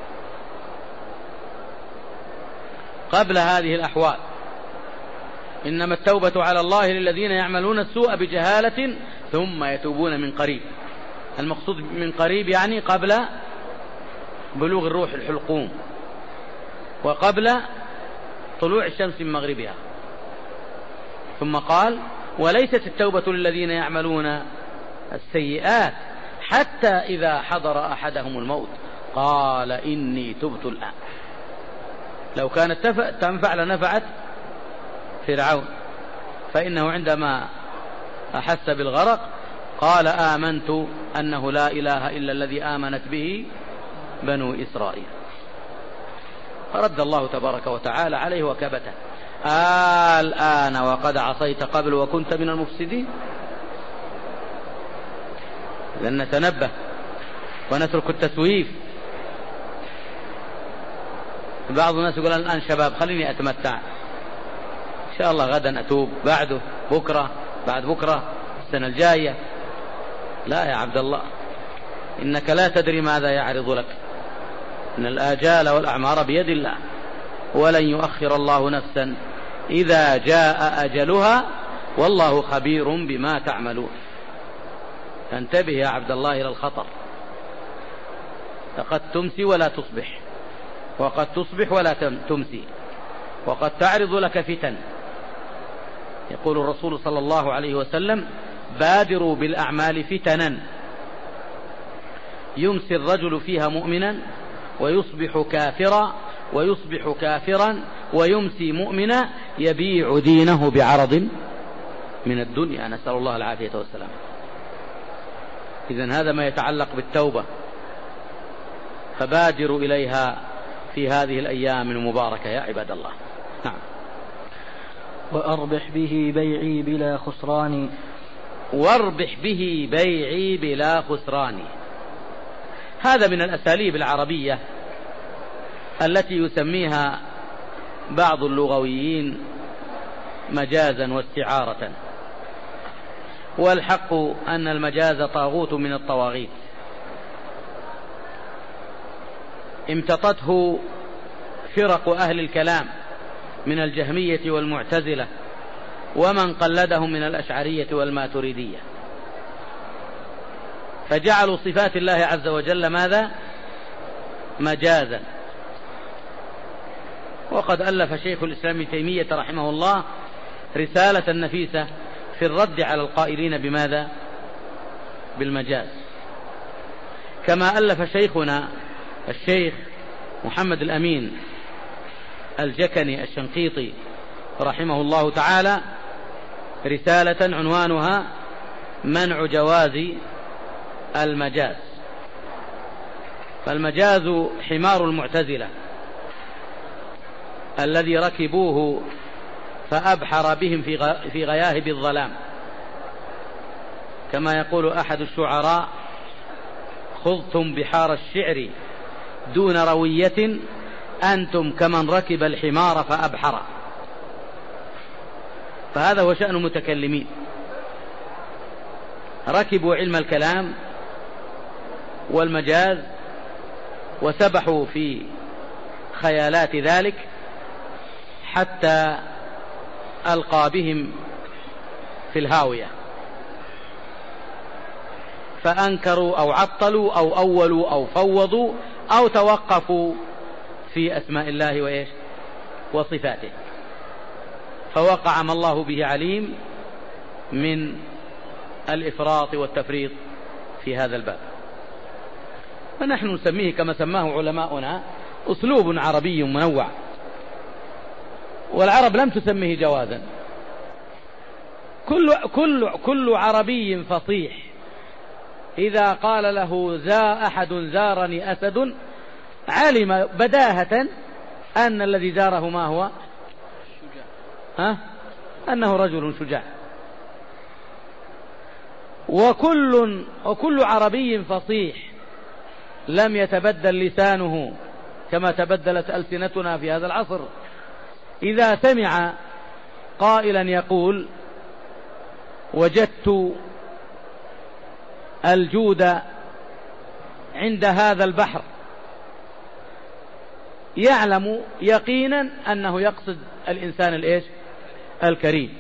[SPEAKER 2] قبل هذه الأحوال. إنما التوبة على الله للذين يعملون السوء بجهالة ثم يتوبون من قريب. المقصود من قريب يعني قبل بلوغ الروح الحلقوم وقبل طلوع الشمس من مغربها. ثم قال: وليست التوبة للذين يعملون السيئات حتى إذا حضر أحدهم الموت قال إني تبت الآن. لو كانت تنفع لنفعت فرعون، فإنه عندما أحس بالغرق قال: آمنت أنه لا إله إلا الذي آمنت به بنو إسرائيل. فرد الله تبارك وتعالى عليه وكبته: الآن وقد عصيت قبل وكنت من المفسدين. لن نتنبه ونترك التسويف. بعض الناس يقول: الآن شباب خليني أتمتع، إن شاء الله غدا أتوب، بعده، بكرة، بعد بكرة، السنة الجاية. لا يا عبد الله، إنك لا تدري ماذا يعرض لك. إن الآجال والأعمار بيد الله، ولن يؤخر الله نفسا إذا جاء أجلها، والله خبير بما تعملون. فانتبه يا عبد الله إلى الخطر. فقد تمسي ولا تصبح، وقد تصبح ولا تمسي، وقد تعرض لك فتن. يقول الرسول صلى الله عليه وسلم: بادروا بالأعمال فتنا يمسي الرجل فيها مؤمنا ويصبح كافرا، ويصبح كافرا ويمسي مؤمنا، يبيع دينه بعرض من الدنيا، نسأل الله العافية والسلام. إذن هذا ما يتعلق بالتوبة، فبادروا إليها في هذه الأيام المباركة يا عباد الله. نعم.
[SPEAKER 1] وأربح به بيعي بلا خسران.
[SPEAKER 2] واربح به بيعي بلا خسران، هذا من الأساليب العربية التي يسميها بعض اللغويين مجازا واستعارة، والحق أن المجاز طاغوت من الطواغيت امتطته فرق أهل الكلام من الجهمية والمعتزلة ومن قلدهم من الأشعرية والماتريدية، فجعلوا صفات الله عز وجل ماذا؟ مجازا. وقد ألف شيخ الإسلام ابن تيمية رحمه الله رسالة نفيسة في الرد على القائلين بماذا؟ بالمجاز. كما ألف شيخنا الشيخ محمد الأمين الجكني الشنقيطي رحمه الله تعالى رسالة عنوانها منع جواز المجاز. فالمجاز حمار المعتزلة الذي ركبوه فأبحر بهم في غياهب الظلام. كما يقول أحد الشعراء: خضتم بحار الشعر دون روية، أنتم كمن ركب الحمار فأبحر. فهذا هو شأن المتكلمين، ركبوا علم الكلام والمجاز وسبحوا في خيالات ذلك حتى ألقى بهم في الهاوية، فأنكروا أو عطلوا أو أولوا أو فوضوا أو توقفوا في أسماء الله وإيش وصفاته، فوقع ما الله به عليم من الإفراط والتفريط في هذا الباب. فنحن نسميه كما سماه علماؤنا أسلوب عربي منوع، والعرب لم تسميه جوازا. كل عربي فصيح إذا قال له أحد زارني أسد علم بداهة أن الذي زاره ما هو أنه رجل شجاع. وكل عربي فصيح لم يتبدل لسانه كما تبدلت ألسنتنا في هذا العصر، إذا سمع قائلا يقول وجدت الجود عند هذا البحر، يعلم يقينا أنه يقصد الإنسان الإيش الكريم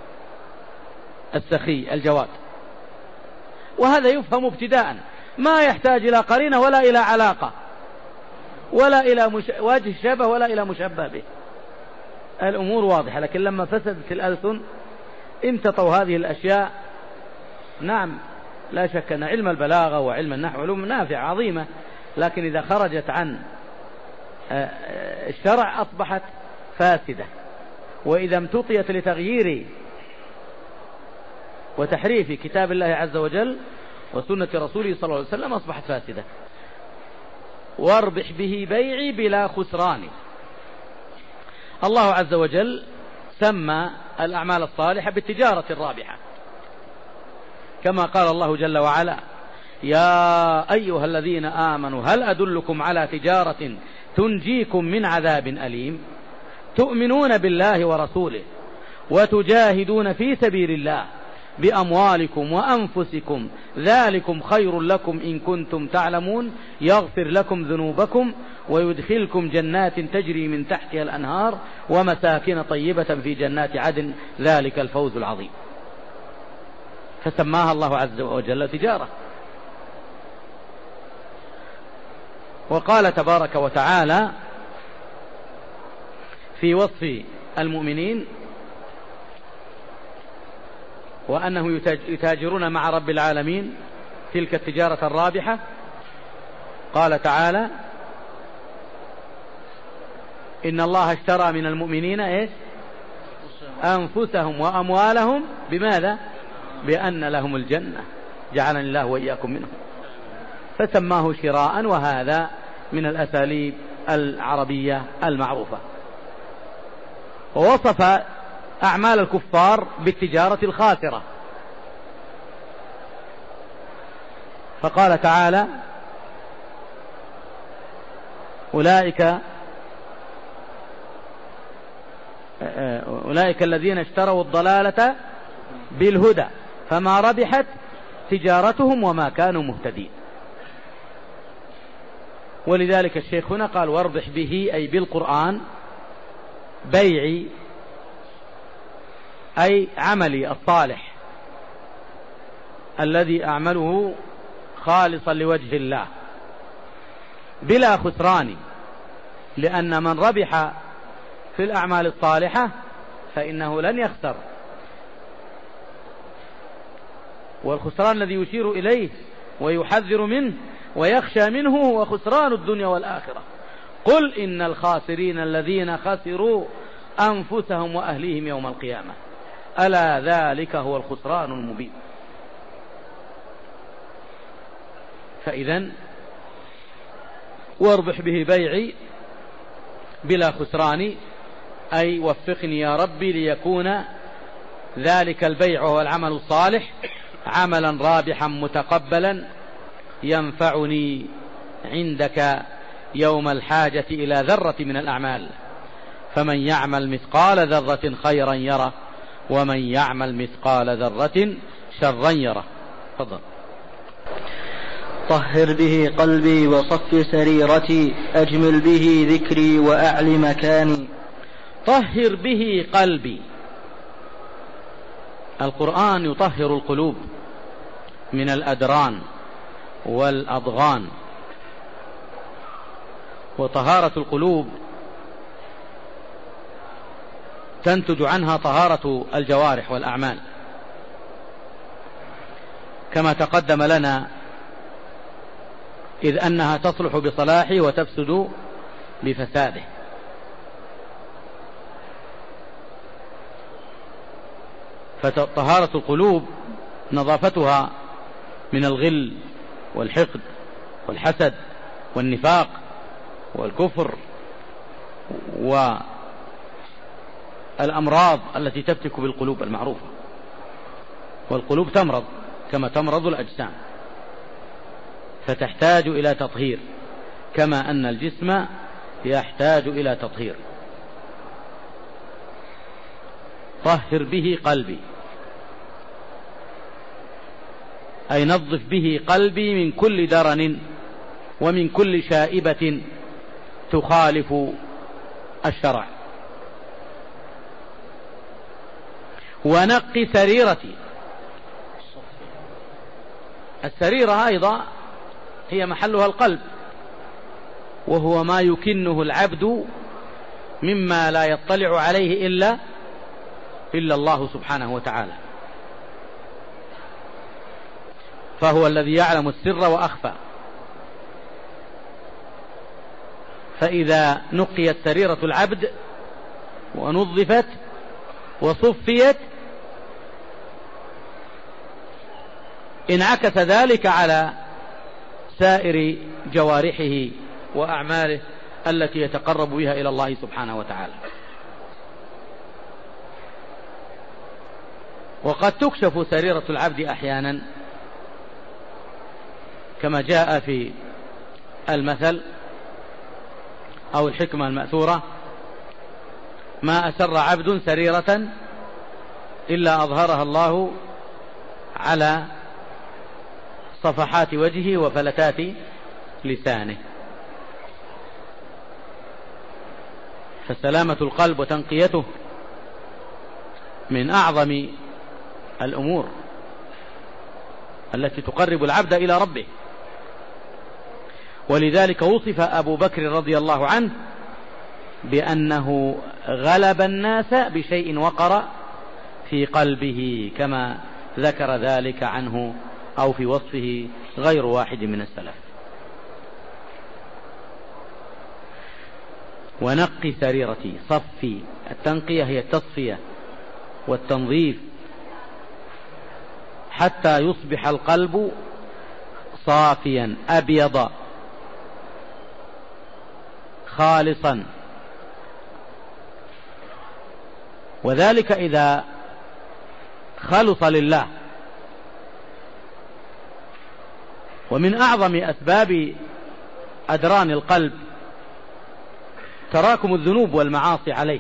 [SPEAKER 2] السخي الجواد، وهذا يفهم ابتداء، ما يحتاج إلى قرينة ولا إلى علاقة ولا إلى وجه شبه ولا إلى مشبه به، الأمور واضحة. لكن لما فسدت الألسن امتطوا هذه الأشياء. نعم لا شك أن علم البلاغة وعلم النحو علوم نافعة عظيمة، لكن إذا خرجت عن الشرع أصبحت فاسدة، وإذا امتطيت لتغيير وتحريف كتاب الله عز وجل وسنة رسوله صلى الله عليه وسلم أصبحت فاسدة. واربح به بيعي بلا خسران. الله عز وجل سمى الأعمال الصالحة بالتجارة الرابحة، كما قال الله جل وعلا يا أيها الذين آمنوا هل أدلكم على تجارة تنجيكم من عذاب أليم تؤمنون بالله ورسوله وتجاهدون في سبيل الله بأموالكم وأنفسكم ذلكم خير لكم إن كنتم تعلمون يغفر لكم ذنوبكم ويدخلكم جنات تجري من تحتها الأنهار ومساكن طيبة في جنات عدن ذلك الفوز العظيم. فسماها الله عز وجل تجارة. وقال تبارك وتعالى في وصف المؤمنين وأنه يتاجرون مع رب العالمين تلك التجارة الرابحة، قال تعالى إن الله اشترى من المؤمنين إيش أنفسهم وأموالهم بماذا بأن لهم الجنة جعلني الله وإياكم منهم، فسماه شراء، وهذا من الأساليب العربية المعروفة. ووصف أعمال الكفار بالتجارة الخاسرة، فقال تعالى أولئك الذين اشتروا الضلالة بالهدى فما ربحت تجارتهم وما كانوا مهتدين. ولذلك الشيخ هنا قال واربح به أي بالقرآن بيعي أي عملي الصالح الذي أعمله خالصا لوجه الله بلا خسران، لأن من ربح في الأعمال الصالحة فإنه لن يخسر. والخسران الذي يشير إليه ويحذر منه ويخشى منه هو خسران الدنيا والآخرة. قل إن الخاسرين الذين خسروا أنفسهم وأهليهم يوم القيامة ألا ذلك هو الخسران المبين. فإذن واربح به بيعي بلا خسران أي وفقني يا ربي ليكون ذلك البيع وهو العمل الصالح عملا رابحا متقبلا ينفعني عندك يوم الحاجة إلى ذرة من الأعمال، فمن يعمل مثقال ذرة خيرا يره ومن يعمل مثقال ذرة شرا يره. تفضل.
[SPEAKER 1] طهر به قلبي وصف سريرتي، أجمل به ذكري وأعل مكاني.
[SPEAKER 2] طهر به قلبي. القرآن يطهر القلوب من الأدران والأضغان، وطهارة القلوب تنتج عنها طهارة الجوارح والأعمال، كما تقدم لنا، إذ أنها تصلح بصلاحه وتفسد بفساده. فطهارة القلوب نظافتها من الغل والحقد والحسد والنفاق والكفر والأمراض التي تفتك بالقلوب المعروفة. والقلوب تمرض كما تمرض الأجسام، فتحتاج إلى تطهير كما أن الجسم يحتاج إلى تطهير. طهر به قلبي، أي نظف به قلبي من كل درن ومن كل شائبة تخالف الشرع. ونقي سريرتي. السريرة أيضا هي محلها القلب، وهو ما يكنه العبد مما لا يطلع عليه إلا الله سبحانه وتعالى، فهو الذي يعلم السر وأخفى. فإذا نقيت سريرة العبد ونظفت وصفيت انعكس ذلك على سائر جوارحه وأعماله التي يتقرب بها إلى الله سبحانه وتعالى. وقد تكشف سريرة العبد أحيانا، كما جاء في المثل أو الحكمة المأثورة: ما أسر عبد سريرة إلا أظهرها الله على صفحات وجهه وفلتات لسانه. فسلامة القلب وتنقيته من أعظم الأمور التي تقرب العبد إلى ربه. ولذلك وصف أبو بكر رضي الله عنه بأنه غلب الناس بشيء وقر في قلبه، كما ذكر ذلك عنه أو في وصفه غير واحد من السلف. ونقي سريرتي، صفي. التنقية هي التصفية والتنظيف حتى يصبح القلب صافيا أبيض خالصا. وذلك إذا خلص لله. ومن أعظم أسباب أدران القلب تراكم الذنوب والمعاصي عليه،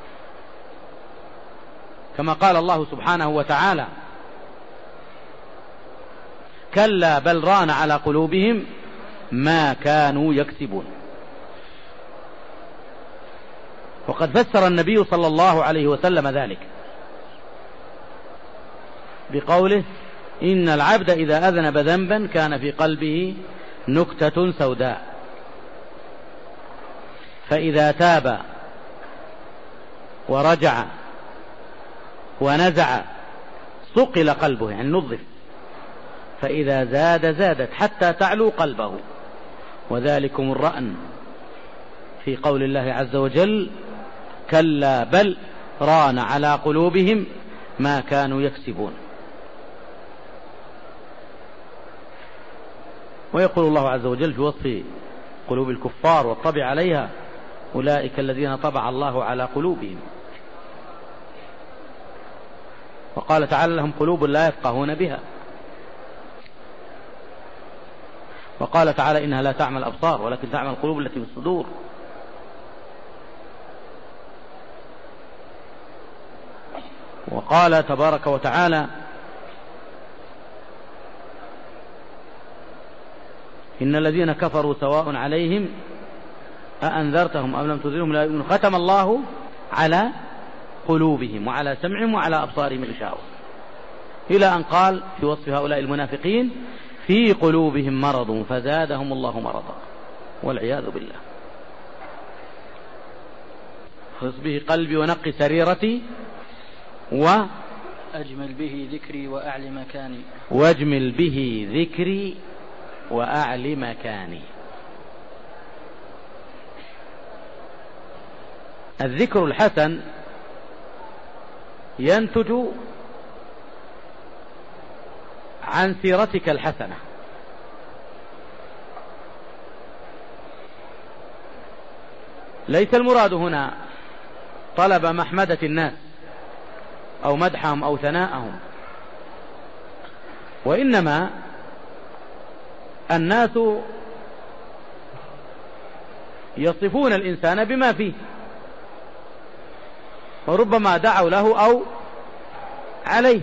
[SPEAKER 2] كما قال الله سبحانه وتعالى: كلا بل ران على قلوبهم ما كانوا يكسبون. وقد فسر النبي صلى الله عليه وسلم ذلك بقوله: إن العبد إذا أذنب ذنبا كان في قلبه نكتة سوداء، فإذا تاب ورجع ونزع صقل قلبه، يعني نظف، فإذا زادت حتى تعلو قلبه. وذلكم الرأن في قول الله عز وجل: كلا بل ران على قلوبهم ما كانوا يكسبون. ويقول الله عز وجل في وصف قلوب الكفار والطبع عليها: أولئك الذين طبع الله على قلوبهم. وقال تعالى: لهم قلوب لا يفقهون بها. وقال تعالى: إنها لا تعمى الأبصار ولكن تعمى القلوب التي في الصدور. وقال تبارك وتعالى: إن الذين كفروا سواء عليهم أأنذرتهم أم لم تنذرهم لا يؤمنون ختم الله على قلوبهم وعلى سمعهم وعلى أبصارهم غشاوة، إلى أن قال في وصف هؤلاء المنافقين في قلوبهم مرض فزادهم الله مرضا والعياذ بالله. خص به قلبي ونقي سريرتي
[SPEAKER 1] أجمل به ذكري وأعلي مكاني.
[SPEAKER 2] واجمل به ذكري وأعلي مكاني. الذكر الحسن ينتج عن سيرتك الحسنة، ليس المراد هنا طلب محمدة الناس أو مدحهم أو ثناءهم، وإنما الناس يصفون الإنسان بما فيه، وربما دعوا له أو عليه.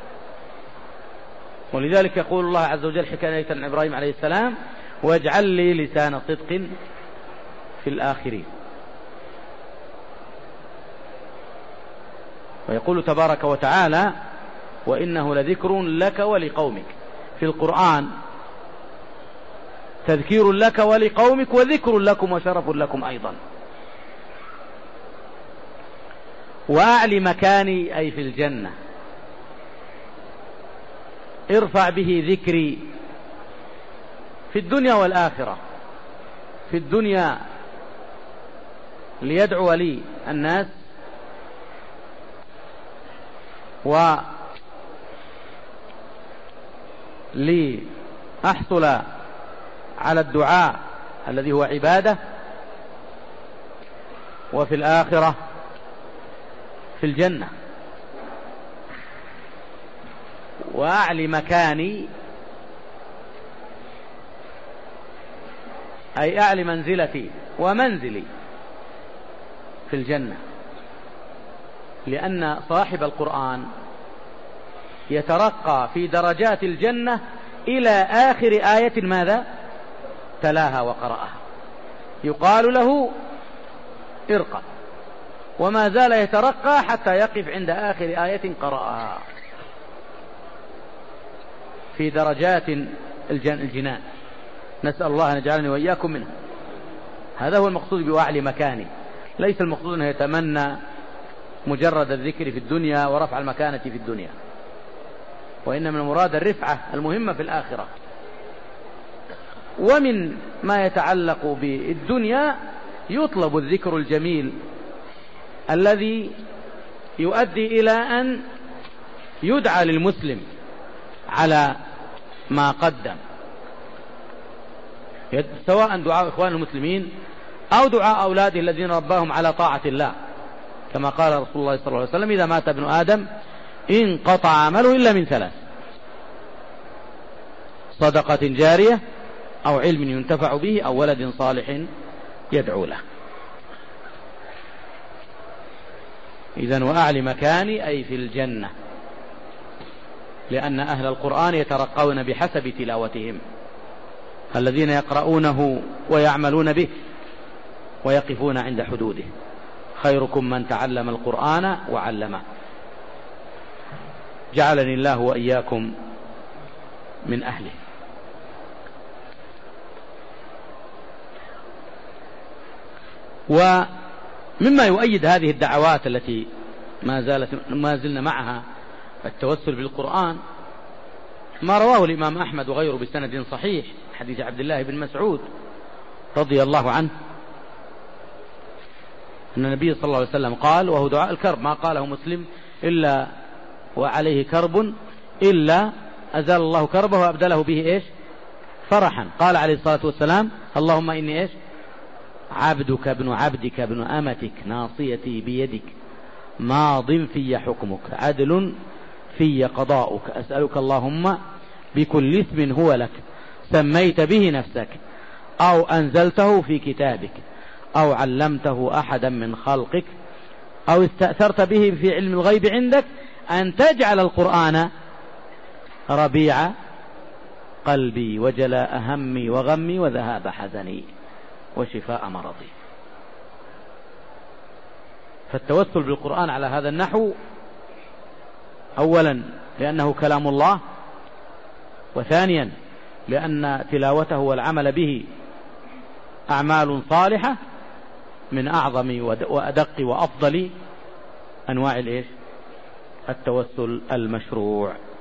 [SPEAKER 2] ولذلك يقول الله عز وجل حكاية عن إبراهيم عليه السلام واجعل لي لسان صدق في الآخرين. ويقول تبارك وتعالى وإنه لذكر لك ولقومك. في القرآن تذكير لك ولقومك وذكر لكم وشرف لكم أيضا. وأعلي مكاني أي في الجنة، ارفع به ذكري في الدنيا والآخرة. في الدنيا ليدعو لي الناس ولأحصل على الدعاء الذي هو عبادة، وفي الآخرة في الجنة. وأعلي مكاني أي أعلي منزلتي ومنزلي في الجنة، لأن صاحب القرآن يترقى في درجات الجنة إلى آخر آية ماذا تلاها وقرأها، يقال له ارقى، وما زال يترقى حتى يقف عند آخر آية قرأها في درجات الجنان. نسأل الله أن يجعلني وإياكم منه. هذا هو المقصود بأعلي مكاني، ليس المقصود أنه يتمنى مجرد الذكر في الدنيا ورفع المكانة في الدنيا، وإنما المراد الرفعة المهمة في الآخرة. ومن ما يتعلق بالدنيا يطلب الذكر الجميل الذي يؤدي إلى أن يدعى للمسلم على ما قدم، سواء دعاء إخوان المسلمين أو دعاء أولاده الذين رباهم على طاعة الله، كما قال رسول الله صلى الله عليه وسلم إذا مات ابن آدم انقطع عمله إلا من ثلاث: صدقة جارية أو علم ينتفع به أو ولد صالح يدعو له. إذن وأعلي مكاني أي في الجنة، لأن أهل القرآن يترقون بحسب تلاوتهم، الذين يقرؤونه ويعملون به ويقفون عند حدوده. خيركم من تعلم القرآن وعلمه. جعلني الله وإياكم من أهله. ومما يؤيد هذه الدعوات التي ما زلنا معها التوسل بالقرآن ما رواه الإمام أحمد وغيره بسند صحيح حديث عبد الله بن مسعود رضي الله عنه أن النبي صلى الله عليه وسلم قال، وهو دعاء الكرب ما قاله مسلم إلا وعليه كرب إلا أزال الله كربه وأبدله به إيش فرحا. قال عليه الصلاة والسلام اللهم إني إيش عبدك ابن عبدك ابن أمتك ناصيتي بيدك ماض في حكمك عدل في قضاؤك أسألك اللهم بكل اسم هو لك سميت به نفسك أو أنزلته في كتابك أو علمته أحدا من خلقك أو استأثرت به في علم الغيب عندك أن تجعل القرآن ربيع قلبي وجلاء همي وغمي وذهاب حزني وشفاء مرضي. فالتوسل بالقرآن على هذا النحو أولا لأنه كلام الله، وثانيا لأن تلاوته والعمل به أعمال صالحة من أعظم وأدق وأفضل أنواع التوسل المشروع.